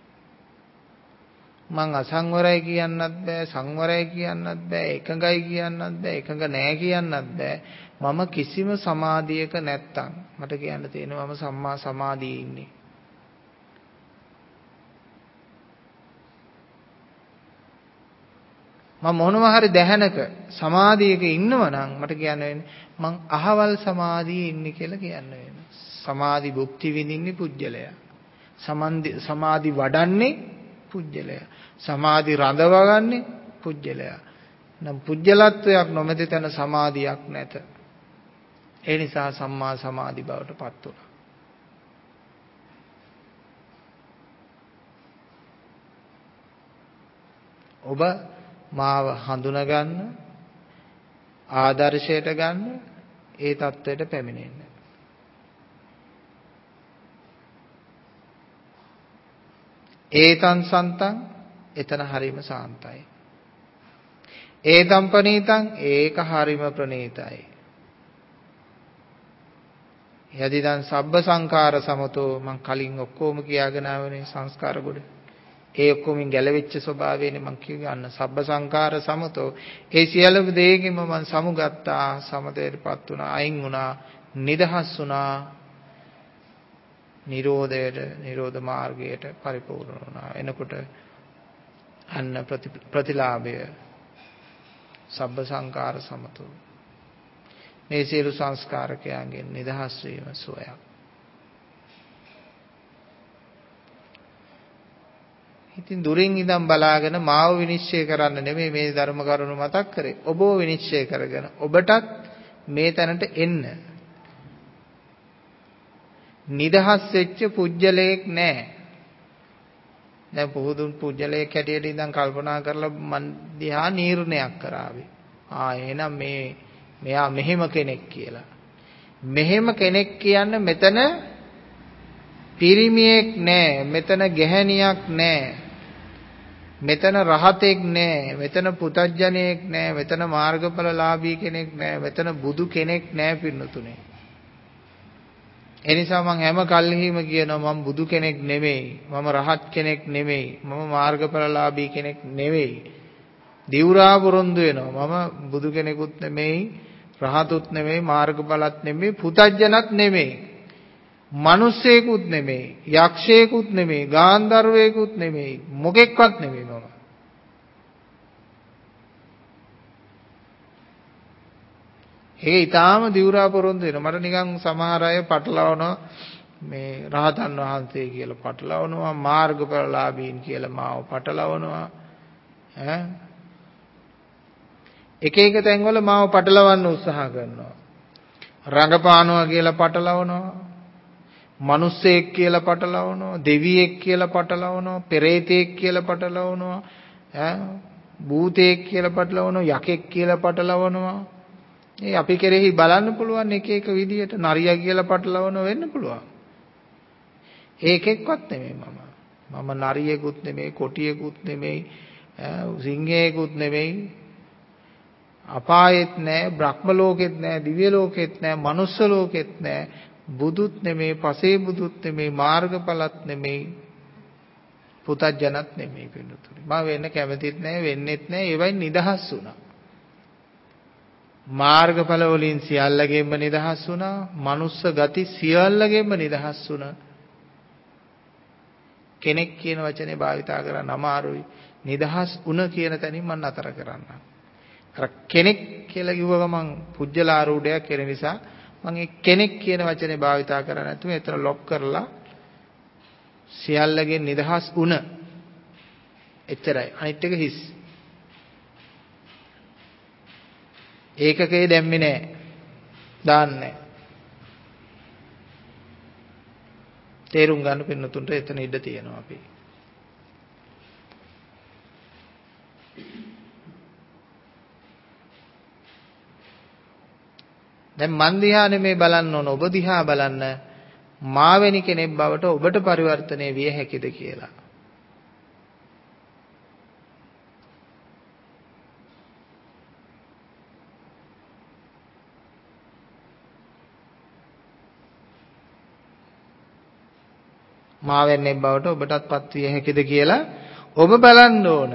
මං අසංවරයි කියන්නත් බෑ, සංවරයි කියන්නත් බෑ, එකඟයි කියන්නත් බෑ, එකඟ නෑ කියන්නත් බෑ. මම කිසිම සමාධියක නැත්තම් මට කියන්න තියෙනවා මම සම්මා සමාධියේ ඉන්නේ. මම මොනවා හරි දැහැනක සමාධියක ඉන්නවනම් මට කියන්න වෙන්නේ මං අහවල් සමාධියේ ඉන්නේ කියලා කියන්න වෙනවා. සමාධි භුක්ති විඳින්නේ පුජ්‍යලයා. සමාධි වඩන්නේ පුජ්‍යලයා. සමාධි රඳවගන්නේ පුජ්‍යලයා. නම් පුජ්‍යලත්වයක් නොමැති තැන සමාධියක් නැත. ඒ නිසා සම්මා සමාධි බවට පත් වුණා. ඔබ මාව හඳුනා ගන්න, ආදර්ශයට ගන්න, ඒ தത്വයට පැමිණෙන්න. ඒතං සන්තං එතන හරීම සාන්තයි. ඒතං පනීතං ඒක හරීම ප්‍රණීතයි. යදිදං සබ්බ සංඛාර සමතෝ මං කලින් ඔක්කොම කියාගෙන ආවනේ සංස්කාර ගොඩ. ඒ ඔක්කොමින් ගැලවිච්ච ස්වභාවයනේ මං කියන්න සබ්බ සංඛාර සමතෝ. ඒ සියලුම දෙයකින්ම මං සමුගත්තා, සමතේටපත් වුණා, අයින් වුණා, නිදහස් වුණා. නිරෝධයට, නිරෝධ මාර්ගයට පරිපූර්ණ වුණා. එනකොට අන්න ප්‍රතිලාභය සබ්බ සංඛාර සමතෝ. මේ සියලු සංස්කාරකයන්ගෙන් නිදහස් වීම සෝයක්. ඉතින් දුරින් ඉඳන් බලාගෙන මාව විනිශ්චය කරන්න නෙමෙයි මේ ධර්ම කරුණු මතක් කරේ. ඔබව විනිශ්චය කරගෙන ඔබටත් මේ තැනට එන්න. නිදහස් වෙච්ච පුජ්‍යලයක් නැහැ. දැන් පුහුදුන් පුජ්‍යලයක් හැටියට ඉඳන් කල්පනා කරලා මන් දිහා නිර්ණයක් කරાવી. එහෙනම් මෙයා මෙහෙම කෙනෙක් කියලා. මෙහෙම කෙනෙක් කියන්නේ මෙතන පිරිමියෙක් නැහැ, මෙතන ගැහණියක් නැහැ, මෙතන රහතෙක් නැහැ, මෙතන පුතඥයෙක් නැහැ, මෙතන මාර්ගඵලලාභී කෙනෙක් නැහැ, මෙතන බුදු කෙනෙක් නැහැ පින්නතුනේ. ඒ නිසා මම හැම කල්හිම කියනවා මම බුදු කෙනෙක් නෙමෙයි, මම රහත් කෙනෙක් නෙමෙයි, මම මාර්ගඵලලාභී කෙනෙක් නෙමෙයි. දිවුරා පොරොන්දු වෙනවා මම බුදු කෙනෙකුත් නෙමෙයි, රහතුත් නෙමෙයි, මාර්ගඵලත් නෙමෙයි, පුතඥත් නෙමෙයි, මිනිස්සෙකුත් නෙමෙයි, යක්ෂයෙකුත් නෙමෙයි, ගාන්ධර්වයෙකුත් නෙමෙයි, මොකෙක්වත් නෙමෙයි මම. ඒක ඊටාම දිවුරා පොරොන්දු වෙනවා. මට නිකන් සමහර අය පටලවනවා මේ රහතන් වහන්සේ කියලා පටලවනවා, මාර්ගඵලලාභීන් කියලා මාව පටලවනවා. එක එක තැන්වල මාව පටලවන්න උත්සාහ කරනවා. රඟපානවා කියලා පටලවනවා. මිනිස්සෙක් කියලා පටලවනවා. දෙවියෙක් කියලා පටලවනවා. පෙරේතෙක් කියලා පටලවනවා. භූතයෙක් කියලා පටලවනවා. යකෙක් කියලා පටලවනවා. ඒ අපි කෙරෙහි බලන්න පුළුවන් එක එක විදියට නරියා කියලා පටලවන වෙන්න පුළුවන්. ඒකෙක්වත් නෙමෙයි මම නරියෙකුත් නෙමෙයි කොටියෙකුත් නෙමෙයි සිංහයෙකුත් නෙමෙයි අපායෙත් නෑ බ්‍රහ්ම ලෝකෙත් නෑ දිව්‍ය ලෝකෙත් නෑ මනුස්ස ලෝකෙත් නෑ බුදුත් නෙමෙයි පසේ බුදුත් නෙමෙයි මාර්ගඵලත් නෙමෙයි පුතඥත් නෙමෙයි පින්නතුනි මම වෙන්න කැමතිත් නෑ වෙන්නෙත් නෑ ඒවයින් නිදහස් වුණා මාර්ගඵල වලින් සියල්ලගෙන්ම නිදහස් වුණා මනුස්ස ගති සියල්ලගෙන්ම නිදහස් වුණා කෙනෙක් කියන වචනේ භාවිතා කරන්න අමාරුයි නිදහස් වුණ කියන තැනින් මම නතර කරන්න. අර කෙනෙක් කියලා කිව්ව ගමන් පුජ්‍යලාරූඩයක් කියන නිසා මම ඒ කෙනෙක් කියන වචනේ භාවිතා කරන්නේ නැතුව එතන ලොක් කරලා සියල්ලගෙන් නිදහස් වුණ එච්චරයි අනිත් එක හිස්. ඒකකේ දැම්මේ නැහැ. දාන්නේ. තේරුම් ගන්න පින්නතුන්ට එතන ඉඩ තියෙනවා අපි. දැන් මන් දිහා නෙමේ බලන්න ඕන ඔබ දිහා බලන්න මාවෙනි කෙනෙක් බවට ඔබට පරිවර්තනය විය හැකිද කියලා. මාවෙන්නේ බවට ඔබටත්පත් විය හැකිද කියලා ඔබ බලන්න ඕන.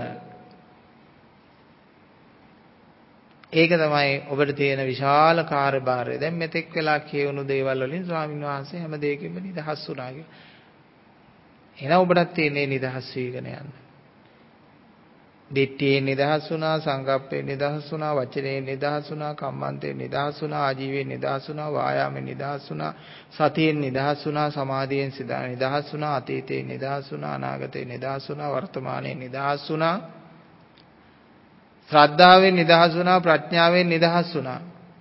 ඒක තමයි ඔබට තියෙන විශාල කාර්යභාරය. දැන් මෙතෙක් වෙලා කියවුණු දේවල් වලින් ස්වාමීන් වහන්සේ හැම දෙයකින්ම නිදහස් වුණා කියලා. එහෙනම් ඔබටත් තියෙන්නේ නිදහස් වීගෙන යන්න. දිට්ඨියෙන් නිදහස් වුණා, සංකප්පයෙන් නිදහස් වුණා, වචනයෙන් නිදහස් වුණා, කම්මන්තයෙන් නිදහස් වුණා, ආජීවයෙන් නිදහස් වුණා, වායාමයෙන් නිදහස් වුණා, සතියෙන් නිදහස් වුණා, සමාධියෙන් නිදහස් වුණා, අතීතයෙන් නිදහස් වුණා, අනාගතයෙන් නිදහස් වුණා, වර්තමානයෙන් නිදහස් වුණා. ශ්‍රද්ධාවෙන් නිදහස් වුණා ප්‍රඥාවෙන් නිදහස් වුණා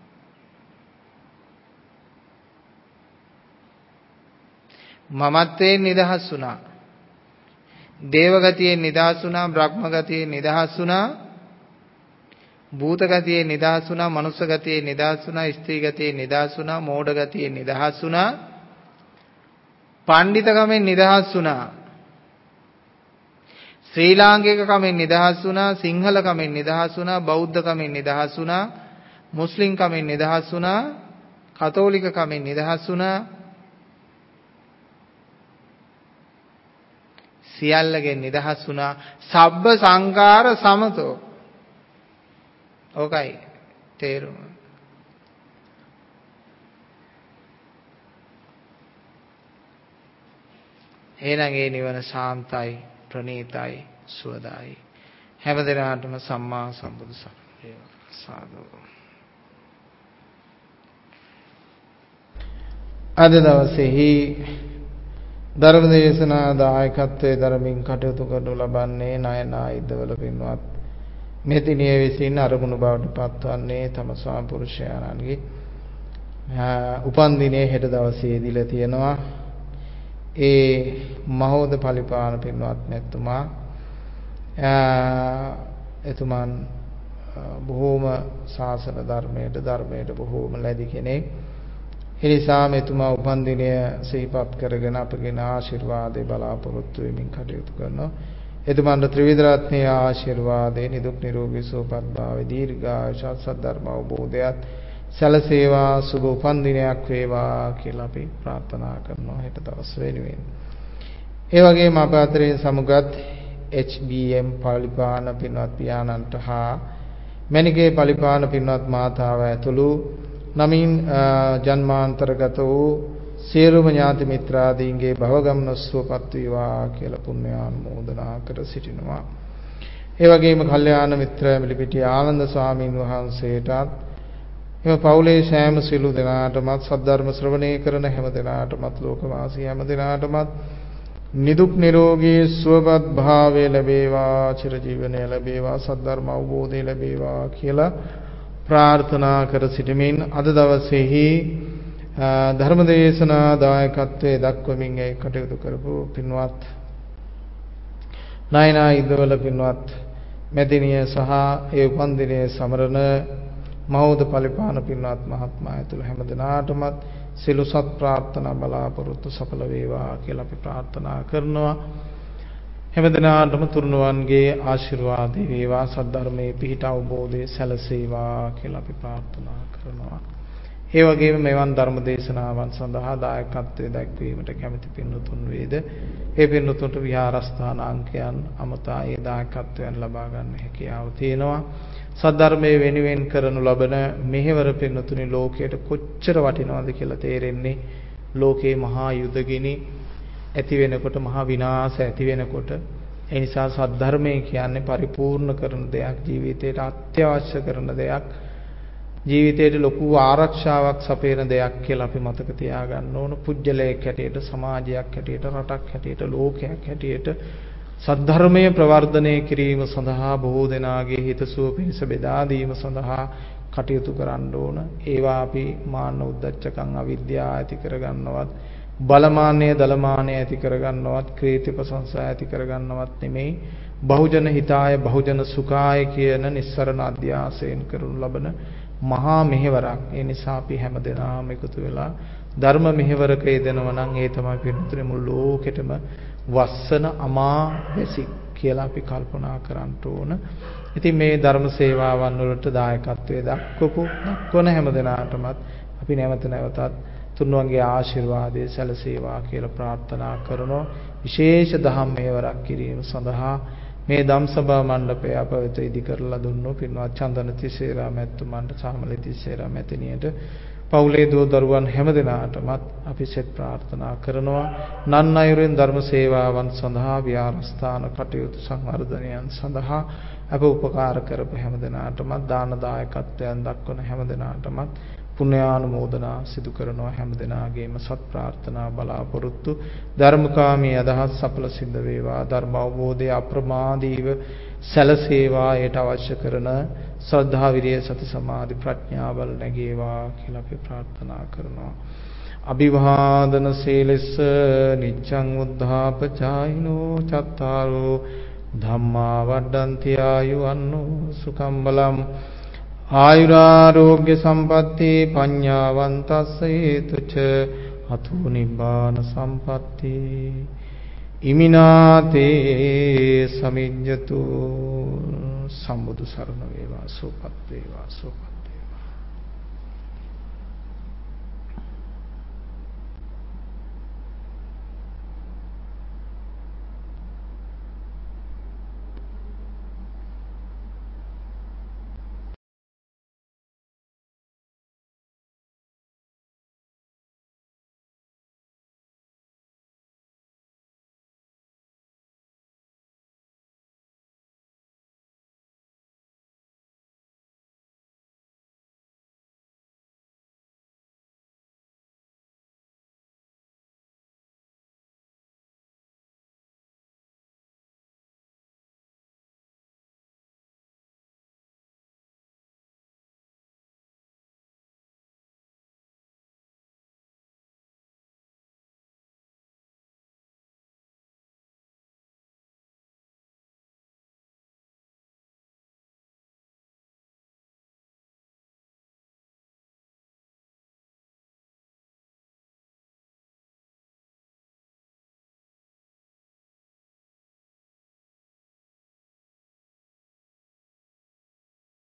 මමත්වයෙන් නිදහස් වුණා දේව ගතියෙන් නිදහස් වුණා බ්‍රහ්ම ගතියෙන් නිදහස් වුණා භූත ගතියෙන් නිදහස් වුණා මනුස්ස ගතියෙන් නිදහස් වුණා ස්ත්‍රී ගතියෙන් නිදහස් වුණා මෝඩ ගතියෙන් නිදහස් වුණා පඬිතකමෙන් නිදහස් වුණා ශ්‍රී ලාංකික කමෙන් නිදහස් වුණා සිංහල කමෙන් නිදහස් වුණා බෞද්ධ කමෙන් නිදහස් වුණා මුස්ලිම් කමෙන් නිදහස් වුණා කතෝලික කමෙන් නිදහස් වුණා සියල්ලගෙන් නිදහස් වුණා සබ්බ සංඛාර සමතෝ ඕකයි තේරුම එහෙනම් ඒ නිවන ශාන්තයි ප්‍රණීතයි සුවදායි හැම දිනකටම සම්මා සම්බුදු සරණේ සාදු අද දවසේහි ධර්ම දේශනා දායකත්වයේ ධර්මින් කටයුතු කරනු ලබන්නේ නයනා ඉදවල පින්වත් මෙතිනිය විසින් අරමුණු බවට පත්වන්නේ තම ස්වාම පුරුෂයාණන්ගේ උපන් දිනයේ හෙට දවසේ දීලා තියෙනවා ඒ මහෝද පලිපාන පින්වත් නැතුමා එතුමන් බොහෝම ශාසන ධර්මයට බොහෝම ලැබි කෙනෙක්. ඒ නිසා මෙතුමා උපන් දිනය සිහිපත් කරගෙන අපගෙන ආශිර්වාදේ බලාපොරොත්තු වෙමින් කටයුතු කරනවා. එතුමන්ට ත්‍රිවිධ රත්නයේ ආශිර්වාදේ නිදුක් නිරෝගී සුවපත් භාවයේ දීර්ඝායුෂ සද්ධර්ම අවබෝධයත් සැලසේවා සුබ උපන් දිනයක් වේවා කියලා අපි ප්‍රාර්ථනා කරනවා හෙට දවස් වෙනුවෙන්. ඒ වගේම අප අතරින් සමුගත් HBM පලිපාන පින්වත් පියාණන්ට හා මණිකේ පලිපාන පින්වත් මාතාව ඇතුළු නමින් ජන්මාන්තරගත වූ සියලුම ඥාති මිත්‍රාදීන්ගේ භවගමන සුවපත් වේවා කියලා පුණ්‍යානුමෝදනා කර සිටිනවා. ඒ වගේම කල්යාණ මිත්‍ර මිලිපිටිය ආනන්ද ස්වාමීන් වහන්සේටත් එම පවුලේ සෑම සිළු දෙනාටමත් සද්ධර්ම ශ්‍රවණය කරන හැම දෙනාටමත් ලෝකවාසී හැම දෙනාටමත් නිදුක් නිරෝගී සුවපත් භාවය ලැබේවා චිරජීවනය ලැබේවා සද්ධර්ම අවබෝධය ලැබේවා කියලා ප්‍රාර්ථනා කර සිටමින් අද දවසේහි ධර්මදේශනා දායකත්වයේ දක්වමින් ඒ කටයුතු කරපු පින්වත් නයනා ඉදවල පින්වත් මෙදිනිය සහ ඒ උපන්දිනයේ සමරන මහෞද පරිපාලන පින්වත් මහත්මයා ඇතුළු හැම දිනාටමත් සිළු සත් ප්‍රාර්ථනා බලාපොරොත්තු සඵල වේවා කියලා අපි ප්‍රාර්ථනා කරනවා. හැම දිනාටම තුරුණුවන්ගේ ආශිර්වාද වේවා, සද්ධර්මයේ පිහිට අවබෝධයේ සැලසේවා කියලා අපි ප්‍රාර්ථනා කරනවා. ඒ වගේම මෙවන් ධර්ම දේශනාවන් සඳහා දායකත්වයේ දැක්වීමට කැමැති පින්වතුන් වේද ඒ පින්වතුන්ට විහාරස්ථාන අංකයන් අමතා ඒ දායකත්වයන් ලබා ගන්න හැකියාව තියෙනවා. සද්ධර්මයේ වෙනුවෙන් කරනු ලබන මෙහෙවර පින්වතුනි ලෝකයට කොච්චර වටිනවද කියලා තේරෙන්නේ. ලෝකේ මහා යුදගිනි ඇති වෙනකොට මහා විනාශ ඇති වෙනකොට ඒ නිසා සද්ධර්මය කියන්නේ පරිපූර්ණ කරන දෙයක්, ජීවිතයට අත්‍යවශ්‍ය කරන දෙයක්, ජීවිතයට ලොකු ආරක්ෂාවක් සපයන දෙයක් කියලා අපි මතක තියාගන්න ඕන. පුජ්‍යලයක් හැටියට, සමාජයක් හැටියට, රටක් හැටියට, ලෝකයක් හැටියට සද්ධර්මය ප්‍රවර්ධනය කිරීම සඳහා බොහෝ දෙනාගේ හිතසුව පිණිස බෙදා දීම සඳහා කටයුතු කරන්න ඕන. ඒවා අපි මාන්න උද්දච්චකම් අවිද්‍යාව ඇති කරගන්නවත්, බලමානය දලමානය ඇති කරගන්නවත්, කීර්ති ප්‍රශංසා ඇති කරගන්නවත් නෙමෙයි. බහුජන හිතාය බහුජන සුඛාය කියන නිස්සරණ අධ්‍යාසයෙන් කරනු ලබන මහා මෙහෙවරක්. ඒ නිසා අපි හැමදෙනාම එකතු වෙලා ධර්ම මෙහෙවරක යෙදෙනවා නම් ඒ තමයි පින්තුනේ මුළු ලෝකෙටම වස්සන අමා වැසි කියලා අපි කල්පනා කරන්න ඕන. ඉතින් මේ ධර්ම සේවාවන් වලට දායකත්වයේ දක්වන හැමදෙනාටමත් අපි නැවත නැවතත් තුන්වන්ගේ ආශිර්වාදයේ සැලසේවා කියලා ප්‍රාර්ථනා කරනවා. විශේෂ දහම් මෙහෙවරක් කිරීම සඳහා මේ ධම්සභා මණ්ඩපය අප වෙත ඉදි කරලා දුන්නු පින්වත් චන්දන තිසේරා මැතිතුමන්ට, සාමලේ තිසේරා මැතිණියට, පවුලේ දූ දරුවන් හැමදෙනාටමත් අපි සෙත් ප්‍රාර්ථනා කරනවා. නන් අයුරින් ධර්ම සේවාවන් සඳහා, විහාරස්ථාන කටයුතු සංවර්ධනයන් සඳහා අප උපකාර කරපු හැමදෙනාටමත්, දාන දායකත්වයන් දක්වන හැමදෙනාටමත් පුණ්‍යානුමෝදනා සිදු කරනවා. හැමදෙනාගේම සත් ප්‍රාර්ථනා බලාපොරොත්තු ධර්මකාමී අදහස් සඵල සිද්ධ වේවා. ධර්ම අවබෝධය අප්‍රමාදීව සැලසේවා. ඒට අවශ්‍ය කරන ශ්‍රද්ධා, විරිය, සති, සමාධි, ප්‍රඥාවල් නැගේවා කියලා අපි ප්‍රාර්ථනා කරනවා. අභිවාදන සීලස්ස නිච්ඡං උද්ධාපචායිනෝ චත්තාරෝ ධම්මා වඩ්ඩන්ති ආයුවන්නෝ සුඛං බලං ආයුරාෝග්‍ය සම්පatti පඤ්ඤාවන්තස්ස හේතුච අතෝ නිබ්බාන සම්පatti ඉමිනාතේ සමිඤ්ඤතු. සම්බුදු සරණ වේවා. සෝපත් වේවා. සෝපත්